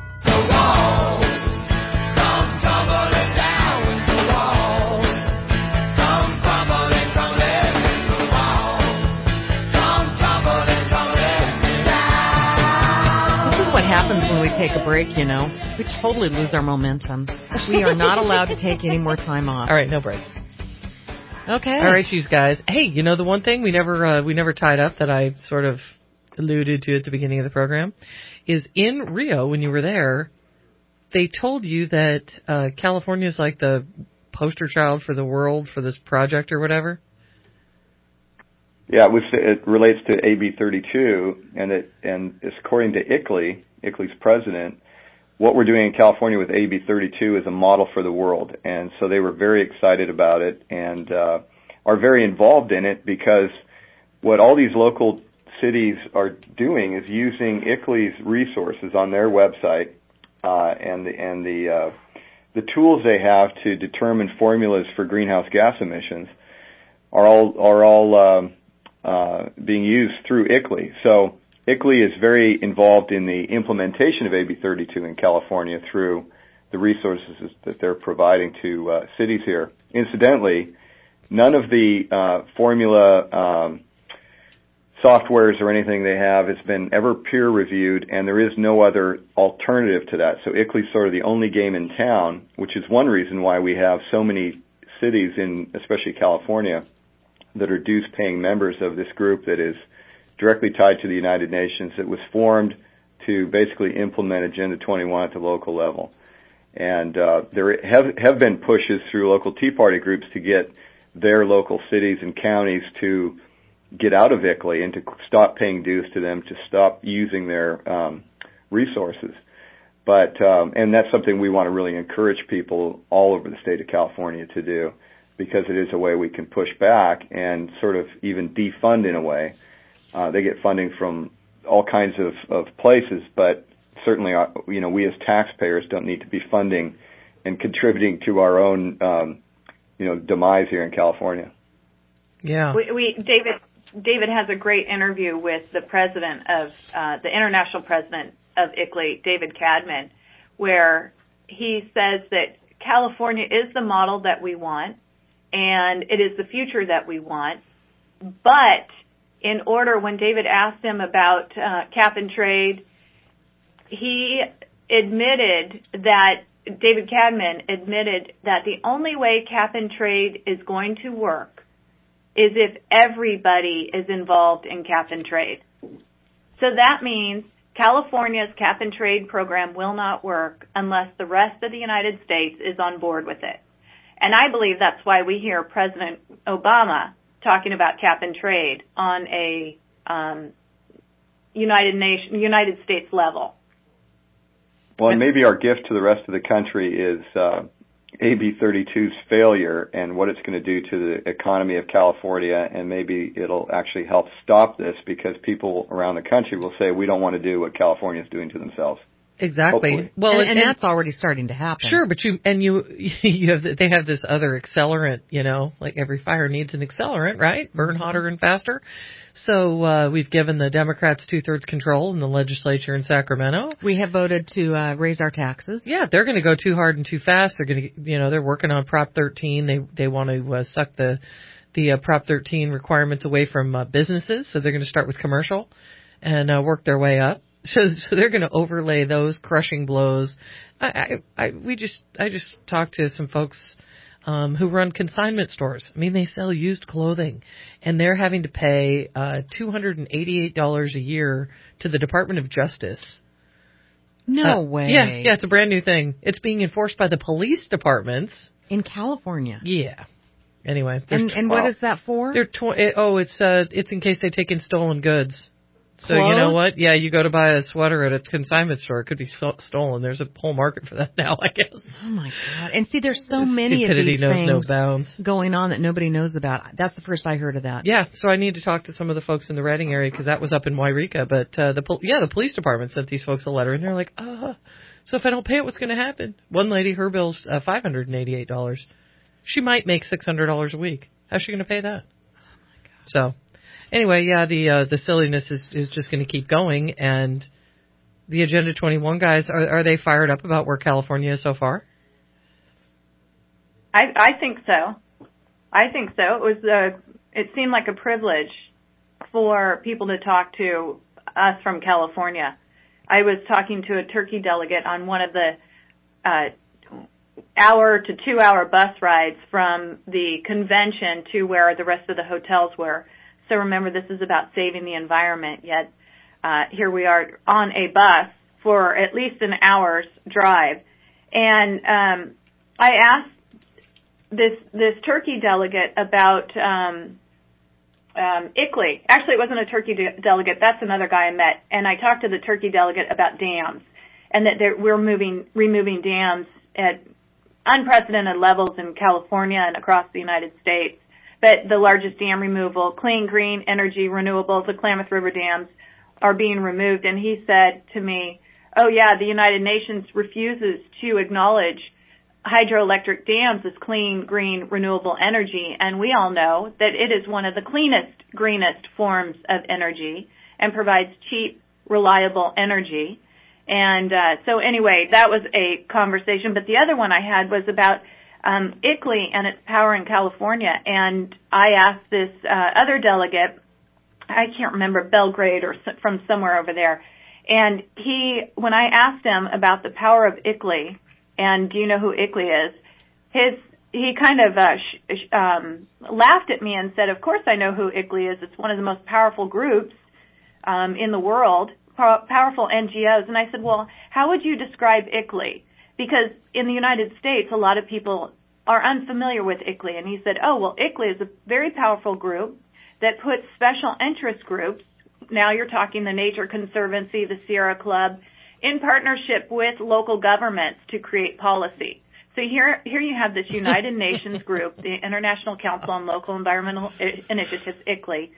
This is what happens when we take a break, you know. We totally lose our momentum. We are not allowed to take any more time off. All right, no break. Okay. All right, you guys. Hey, you know the one thing we never uh, we never tied up that I sort of alluded to at the beginning of the program is in Rio when you were there, they told you that uh, California is like the poster child for the world for this project or whatever. Yeah, it was. It relates to A B thirty-two, and it and it's according to I C L I, I C L I's president, what we're doing in California with A B thirty-two is a model for the world, and so they were very excited about it and uh, are very involved in it because what all these local cities are doing is using I C L I's resources on their website uh, and the and the uh, the tools they have to determine formulas for greenhouse gas emissions are all are all um, uh, being used through I C L I. So I C L I is very involved in the implementation of A B thirty-two in California through the resources that they're providing to uh, cities here. Incidentally, none of the uh, formula um, softwares or anything they have has been ever peer-reviewed, and there is no other alternative to that. So I C L I is sort of the only game in town, which is one reason why we have so many cities in, especially California, that are dues-paying members of this group that is directly tied to the United Nations. It was formed to basically implement Agenda twenty-one at the local level. And uh, there have, have been pushes through local Tea Party groups to get their local cities and counties to get out of I C L I and to stop paying dues to them, to stop using their um, resources. But um, and that's something we want to really encourage people all over the state of California to do, because it is a way we can push back and sort of even defund in a way. Uh, they get funding from all kinds of, of places, but certainly, uh, you know, we as taxpayers don't need to be funding and contributing to our own, um, you know, demise here in California. Yeah. We, we David David has a great interview with the president of uh, the international president of I C L I, David Cadman, where he says that California is the model that we want, and it is the future that we want. But in order, when David asked him about uh, cap and trade, he admitted that, David Cadman admitted that the only way cap and trade is going to work is if everybody is involved in cap and trade. So that means California's cap and trade program will not work unless the rest of the United States is on board with it. And I believe that's why we hear President Obama talking about cap and trade on a um, United Nation, United States level. Well, and maybe our gift to the rest of the country is uh, A B thirty-two's failure and what it's going to do to the economy of California, and maybe it'll actually help stop this, because people around the country will say, we don't want to do what California is doing to themselves. Exactly. Hopefully. Well, and, and, and and that's already starting to happen. Sure, but you and you you have they have this other accelerant. You know, like every fire needs an accelerant, right? Burn Mm-hmm. hotter and faster. So uh, we've given the Democrats two-thirds control in the legislature in Sacramento. We have voted to uh, raise our taxes. Yeah, they're going to go too hard and too fast. They're going to, you know, they're working on Prop thirteen. They they want to uh, suck the the uh, Prop thirteen requirements away from uh, businesses. So they're going to start with commercial and uh, work their way up. So, so they're going to overlay those crushing blows. I, I, I we just I just talked to some folks um, who run consignment stores. I mean, they sell used clothing, and they're having to pay uh, two hundred and eighty-eight dollars a year to the Department of Justice. No uh, way. Yeah, yeah, it's a brand new thing. It's being enforced by the police departments in California. Yeah. Anyway, and and well, what is that for? They're tw- it, oh, it's uh, it's in case they take in stolen goods. So Clothes? You know what? Yeah, you go to buy a sweater at a consignment store, it could be st- stolen. There's a whole market for that now, I guess. Oh my God! And see, there's so many Stupidity of these knows things no bounds. going on that nobody knows about. That's the first I heard of that. Yeah, so I need to talk to some of the folks in the Redding area because that was up in Wairika. But uh, the pol- yeah, the police department sent these folks a letter, and they're like, uh, so if I don't pay it, what's going to happen? One lady, her bill's uh, five hundred and eighty-eight dollars. She might make six hundred dollars a week. How's she going to pay that? Oh my God! So. Anyway, yeah, the uh, the silliness is, is just going to keep going, and the Agenda twenty-one guys, are, are they fired up about where California is so far? I, I think so. I think so. It was a, it seemed like a privilege for people to talk to us from California. I was talking to a Turkey delegate on one of the uh, hour to two hour bus rides from the convention to where the rest of the hotels were. So remember, this is about saving the environment, yet uh, here we are on a bus for at least an hour's drive. And um, I asked this this Turkey delegate about um, um, I C L E. Actually, it wasn't a Turkey de- delegate. That's another guy I met. And I talked to the Turkey delegate about dams and that we're moving, removing dams at unprecedented levels in California and across the United States. But the largest dam removal, clean, green, energy, renewables, the Klamath River dams are being removed. And he said to me, oh, yeah, the United Nations refuses to acknowledge hydroelectric dams as clean, green, renewable energy. And we all know that it is one of the cleanest, greenest forms of energy and provides cheap, reliable energy. And uh, so anyway, that was a conversation. But the other one I had was about Um, I C L E and its power in California, and I asked this uh, other delegate, I can't remember, Belgrade or from somewhere over there, and he, when I asked him about the power of I C L E, and do you know who I C L E is, his he kind of uh, sh- sh- um, laughed at me and said, of course I know who I C L E is. It's one of the most powerful groups um, in the world, pow- powerful N G Os. And I said, well, how would you describe I C L E? Because in the United States, a lot of people are unfamiliar with I C L E. And he said, oh, well, I C L E is a very powerful group that puts special interest groups, now you're talking the Nature Conservancy, the Sierra Club, in partnership with local governments to create policy. So here, here you have this United Nations group, the International Council on Local Environmental Initiatives, I C L E,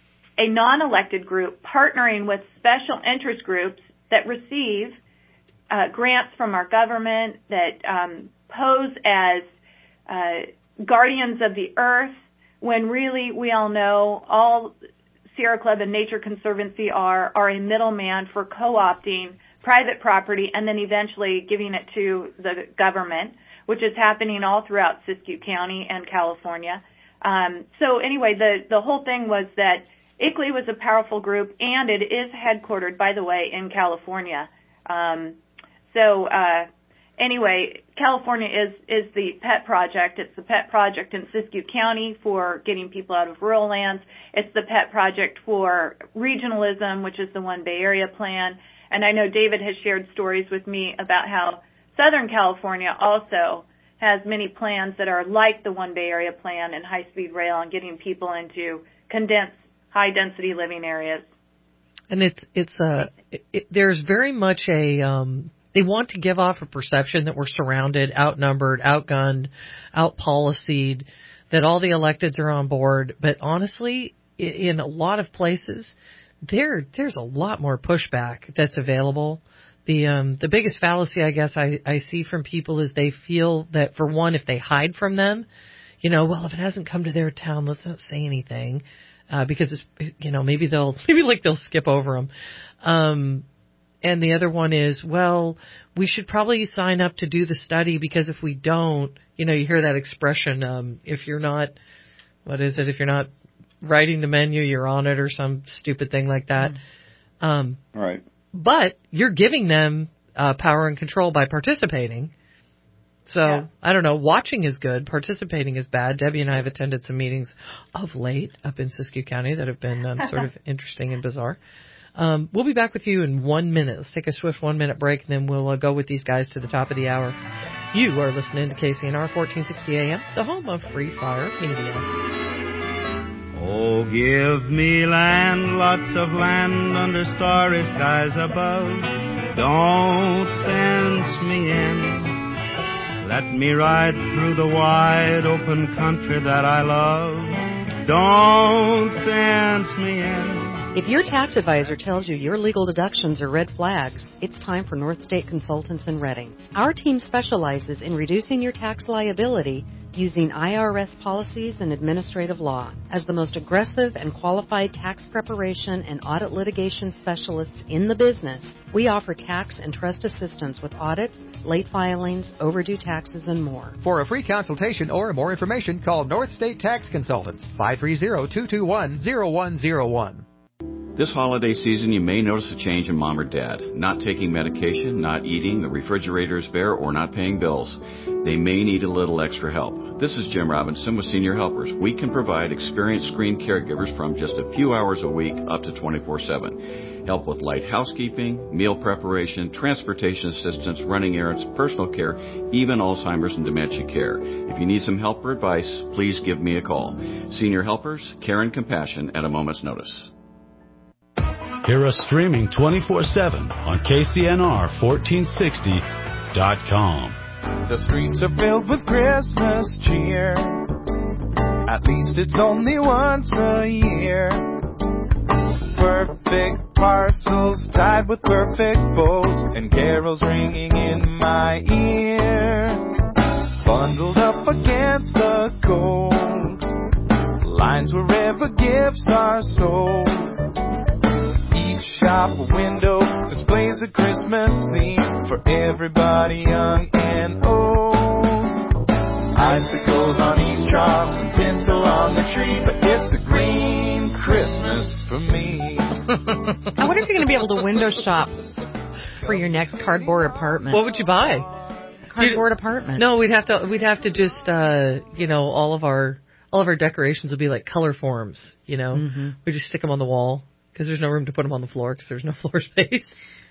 a non-elected group partnering with special interest groups that receive Uh, grants from our government that um, pose as uh, guardians of the earth, when really we all know all Sierra Club and Nature Conservancy are are a middleman for co-opting private property and then eventually giving it to the government, which is happening all throughout Siskiyou County and California. Um, so anyway, the the whole thing was that I C L E was a powerful group, and it is headquartered, by the way, in California. Um, So, uh, anyway, California is, is the PET project. It's the PET project in Siskiyou County for getting people out of rural lands. It's the PET project for regionalism, which is the One Bay Area plan. And I know David has shared stories with me about how Southern California also has many plans that are like the One Bay Area plan and high-speed rail and getting people into condensed, high-density living areas. And it's, it's, uh, it, it, there's very much a, um, they want to give off a perception that we're surrounded, outnumbered, outgunned, outpolicied, that all the electeds are on board. But honestly, in a lot of places, there there's a lot more pushback that's available. The um, the biggest fallacy, I guess, I, I see from people is they feel that, for one, if they hide from them, you know, well, if it hasn't come to their town, let's not say anything, uh, because, it's, you know, maybe they'll, maybe like they'll skip over them. Um, and the other one is, well, we should probably sign up to do the study, because if we don't, you know, you hear that expression, um, if you're not, what is it, if you're not writing the menu, you're on it, or some stupid thing like that. Mm. Um, right. But you're giving them uh, power and control by participating. So, yeah. I don't know, watching is good, participating is bad. Debbie and I have attended some meetings of late up in Siskiyou County that have been um, sort of interesting and bizarre. Um, we'll be back with you in one minute. Let's take a swift one-minute break, and then we'll uh, go with these guys to the top of the hour. You are listening to K C N R fourteen sixty A M, the home of Free Fire Media. Oh, give me land, lots of land under starry skies above. Don't fence me in. Let me ride through the wide open country that I love. Don't fence me in. If your tax advisor tells you your legal deductions are red flags, it's time for North State Consultants in Reading. Our team specializes in reducing your tax liability using I R S policies and administrative law. As the most aggressive and qualified tax preparation and audit litigation specialists in the business, we offer tax and trust assistance with audits, late filings, overdue taxes, and more. For a free consultation or more information, call North State Tax Consultants, five three zero, two two one, zero one zero one. This holiday season, you may notice a change in mom or dad. Not taking medication, not eating, the refrigerator is bare, or not paying bills. They may need a little extra help. This is Jim Robinson with Senior Helpers. We can provide experienced screened caregivers from just a few hours a week up to twenty-four seven. Help with light housekeeping, meal preparation, transportation assistance, running errands, personal care, even Alzheimer's and dementia care. If you need some help or advice, please give me a call. Senior Helpers, care and compassion at a moment's notice. Hear us streaming twenty-four seven on K C N R fourteen sixty dot com. The streets are filled with Christmas cheer. At least it's only once a year. Perfect parcels tied with perfect bows, and carols ringing in my ear. Bundled up against the cold, lines wherever gifts are sold. Shop window displays a Christmas theme for everybody young and old. Icicles on each trough and tinsel on the tree, but it's the green Christmas for me. I wonder if you're going to be able to window shop for your next cardboard apartment. What would you buy? Cardboard You'd, apartment. No, we'd have to. We'd have to just, uh, you know, all of our all of our decorations would be like color forms. You know, mm-hmm. We just stick them on the wall. Because there's no room to put them on the floor because there's no floor space.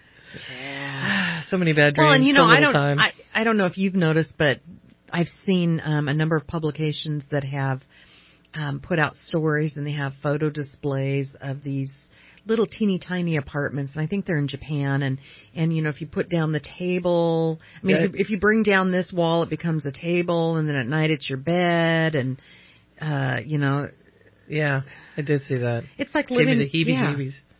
Yeah. So many bad dreams. Well, and you know, so I don't, time. I, I don't know if you've noticed, but I've seen um, a number of publications that have um, put out stories, and they have photo displays of these little teeny tiny apartments, and I think they're in Japan. And and you know, if you put down the table, I mean, yeah. if, you, if you bring down this wall, it becomes a table, and then at night it's your bed, and uh, you know. Yeah, I did see that. It's like Gave living me the heebie-jeebies. Yeah.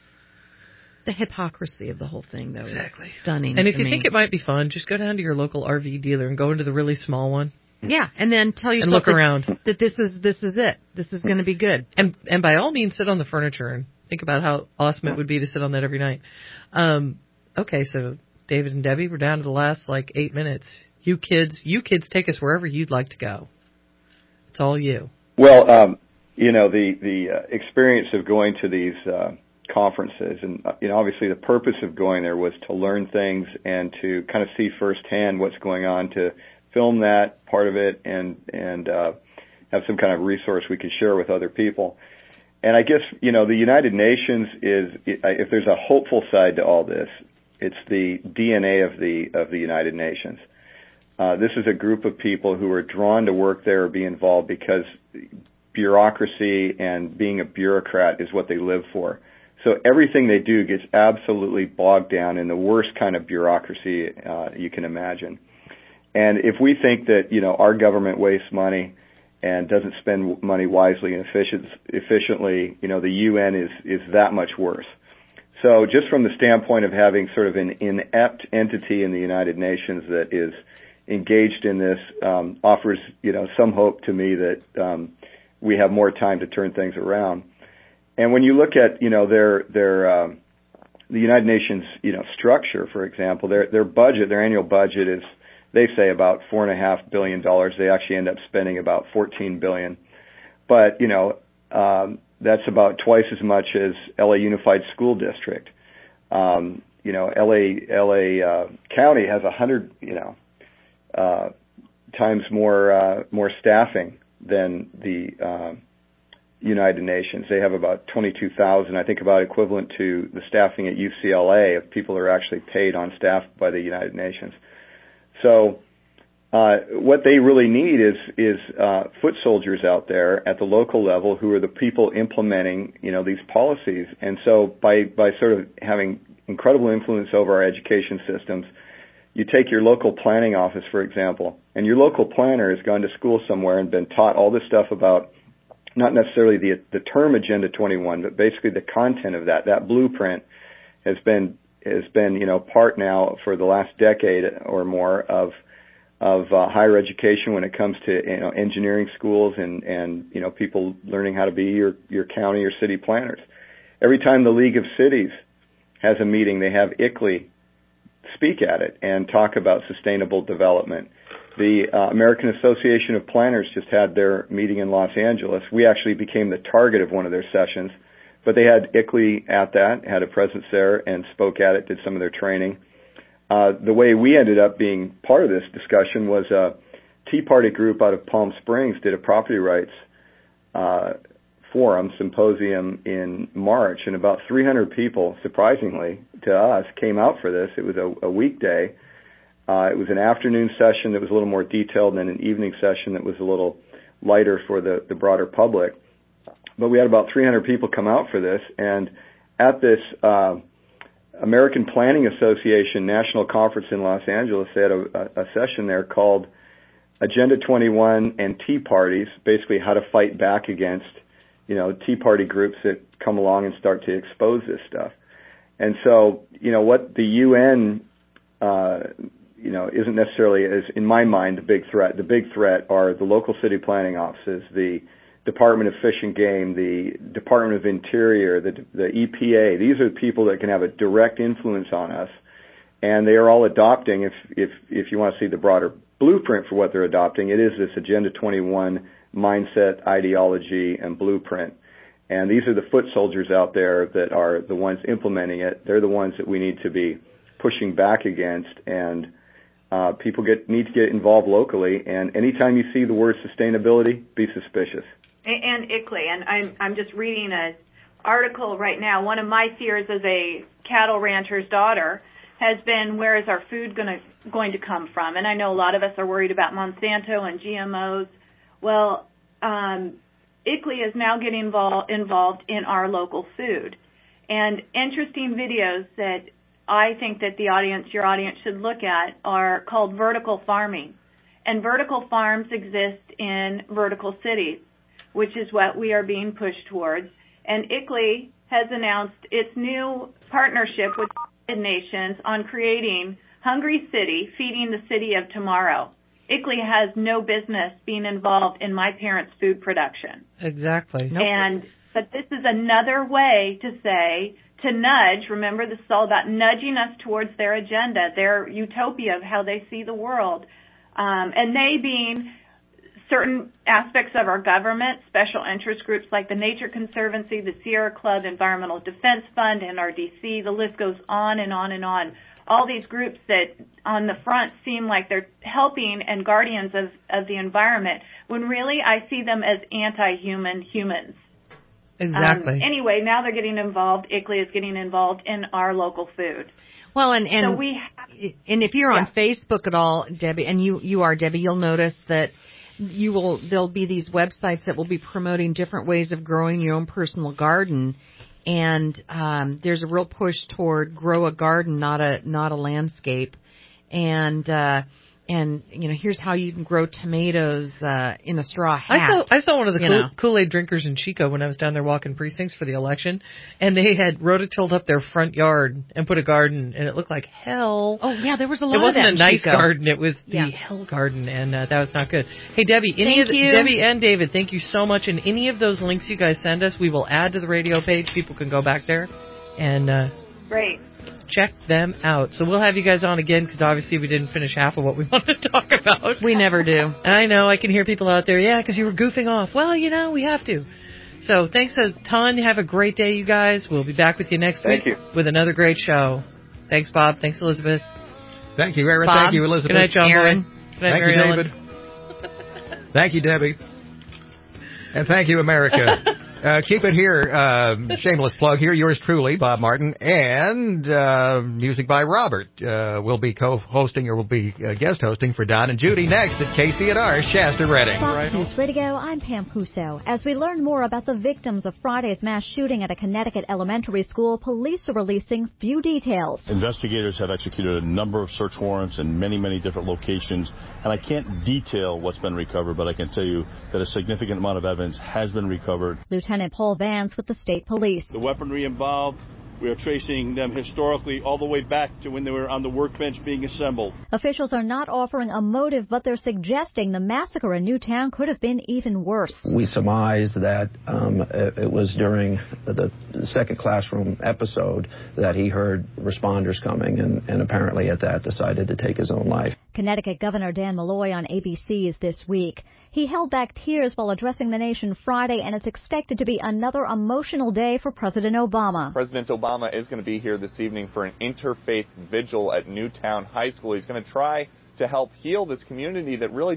The hypocrisy of the whole thing, though, exactly. is stunning. And if you me. think it might be fun, just go down to your local R V dealer and go into the really small one. Yeah, and then tell yourself and look that, around. that this is this is it. This is going to be good. And and by all means, sit on the furniture and think about how awesome it would be to sit on that every night. Um, okay, so David and Debbie, we're down to the last like eight minutes. You kids, you kids, take us wherever you'd like to go. It's all you. Well. um You know, the, the uh, experience of going to these uh, conferences, and, uh, you know, obviously the purpose of going there was to learn things and to kind of see firsthand what's going on, to film that part of it and, and uh, have some kind of resource we could share with other people. And I guess, you know, the United Nations is, if there's a hopeful side to all this, it's the D N A of the, of the United Nations. Uh, this is a group of people who are drawn to work there or be involved because bureaucracy and being a bureaucrat is what they live for. So everything they do gets absolutely bogged down in the worst kind of bureaucracy uh, you can imagine. And if we think that, you know, our government wastes money and doesn't spend money wisely and efficient, efficiently, you know, the U N is, is that much worse. So just from the standpoint of having sort of an inept entity in the United Nations that is engaged in this, um, offers, you know, some hope to me that um, we have more time to turn things around. And when you look at, you know, their their um, the United Nations, you know, structure, for example, their their budget, their annual budget is, they say, about four and a half billion dollars. They actually end up spending about fourteen billion. But you know, um, that's about twice as much as L A Unified School District. Um, you know, L A L A uh, County has a hundred, you know, uh, times more uh, more staffing than the uh, United Nations. They have about twenty-two thousand, I think, about equivalent to the staffing at U C L A of people who are actually paid on staff by the United Nations. So uh, what they really need is is uh, foot soldiers out there at the local level who are the people implementing, you know, these policies. And so by by sort of having incredible influence over our education systems, you take your local planning office, for example, and your local planner has gone to school somewhere and been taught all this stuff about not necessarily the the term Agenda twenty-one, but basically the content of that. That blueprint has been has been, you know, part now for the last decade or more of of uh, higher education when it comes to, you know, engineering schools and and you know, people learning how to be your your county or city planners. Every time the League of Cities has a meeting, they have I C L E speak at it and talk about sustainable development. The uh, American Association of Planners just had their meeting in Los Angeles. We actually became the target of one of their sessions, but they had I C L E at that, had a presence there, and spoke at it, did some of their training. Uh, the way we ended up being part of this discussion was a Tea Party group out of Palm Springs did a property rights uh, forum, symposium in March, and about three hundred people, surprisingly to us, came out for this. It was a, a weekday. Uh, it was an afternoon session that was a little more detailed and an evening session that was a little lighter for the, the broader public. But we had about three hundred people come out for this, and at this uh, American Planning Association National Conference in Los Angeles, they had a, a session there called Agenda twenty-one and Tea Parties, basically how to fight back against, you know, Tea Party groups that come along and start to expose this stuff. And so, you know, what the U N, uh, you know, isn't necessarily, is in my mind, the big threat. The big threat are the local city planning offices, the Department of Fish and Game, the Department of Interior, the, the E P A. These are people that can have a direct influence on us, and they are all adopting, if if if you want to see the broader blueprint for what they're adopting, it is this Agenda twenty-one mindset, ideology, and blueprint. And these are the foot soldiers out there that are the ones implementing it. They're the ones that we need to be pushing back against, and uh, people get need to get involved locally. And anytime you see the word sustainability, be suspicious. And I C L E, and I'm I'm just reading an article right now. One of my fears as a cattle rancher's daughter has been, where is our food going to going to come from? And I know a lot of us are worried about Monsanto and G M Os. Well, um, I C L E is now getting involved involved in our local food, and interesting videos that I think that the audience, your audience, should look at are called vertical farming, and vertical farms exist in vertical cities, which is what we are being pushed towards. And I C L E has announced its new partnership with the United Nations on creating Hungry City, Feeding the City of Tomorrow. I C L E has no business being involved in my parents' food production. Exactly. Nope. And but this is another way to say, to nudge, remember this is all about nudging us towards their agenda, their utopia of how they see the world. Um, and they being certain aspects of our government, special interest groups like the Nature Conservancy, the Sierra Club, Environmental Defense Fund, N R D C, the list goes on and on and on. All these groups that on the front seem like they're helping and guardians of, of the environment, when really I see them as anti-human humans. Exactly. Um, anyway, now they're getting involved. I C L E is getting involved in our local food. Well, and and, so we have, and if you're on yeah. Facebook at all, Debbie, and you, you are, Debbie, you'll notice that you will there'll be these websites that will be promoting different ways of growing your own personal garden. And um, there's a real push toward grow a garden, not a not a landscape. And uh, and you know, here's how you can grow tomatoes uh, in a straw hat. I saw I saw one of the you Kool- know. Kool-Aid drinkers in Chico when I was down there walking precincts for the election, and they had rototilled up their front yard and put a garden, and it looked like hell. Oh yeah, there was a lot It of wasn't that a in nice Chico. garden; it was the Yeah. hell garden, and uh, that was not good. Hey Debbie, any Thank of the, you. Debbie and David, thank you so much. And any of those links you guys send us, we will add to the radio page. People can go back there and uh, Great. check them out. So we'll have you guys on again because obviously we didn't finish half of what we wanted to talk about. We never do. And I know I can hear people out there, yeah, because you were goofing off. Well, you know, we have to. So thanks a ton. Have a great day, you guys. We'll be back with you next Thank week you. with another great show. Thanks, Bob. Thanks, Elizabeth. Thank you, Aaron. Bob. Thank you, Elizabeth. Good night, John Aaron. Boy. Good night, Thank Mary you, Ellen. David. Thank you, Debbie. And thank you, America. Uh, keep it here. Uh, shameless plug here. Yours truly, Bob Martin, and uh, music by Robert. Uh, will be co-hosting or will be uh, guest hosting for Don and Judy next at K C N R Shasta Redding. Fox News Radio, I'm Pam Puso. As we learn more about the victims of Friday's mass shooting at a Connecticut elementary school, police are releasing few details. Investigators have executed a number of search warrants in many, many different locations, and I can't detail what's been recovered, but I can tell you that a significant amount of evidence has been recovered. Lieutenant Paul Vance with the state police. The weaponry involved, we are tracing them historically all the way back to when they were on the workbench being assembled. Officials are not offering a motive, but they're suggesting the massacre in Newtown could have been even worse. We surmise that um, it, it was during the, the second classroom episode that he heard responders coming and, and apparently at that decided to take his own life. Connecticut Governor Dan Malloy on A B C's This Week. He held back tears while addressing the nation Friday, and it's expected to be another emotional day for President Obama. President Obama is going to be here this evening for an interfaith vigil at Newtown High School. He's going to try to help heal this community that really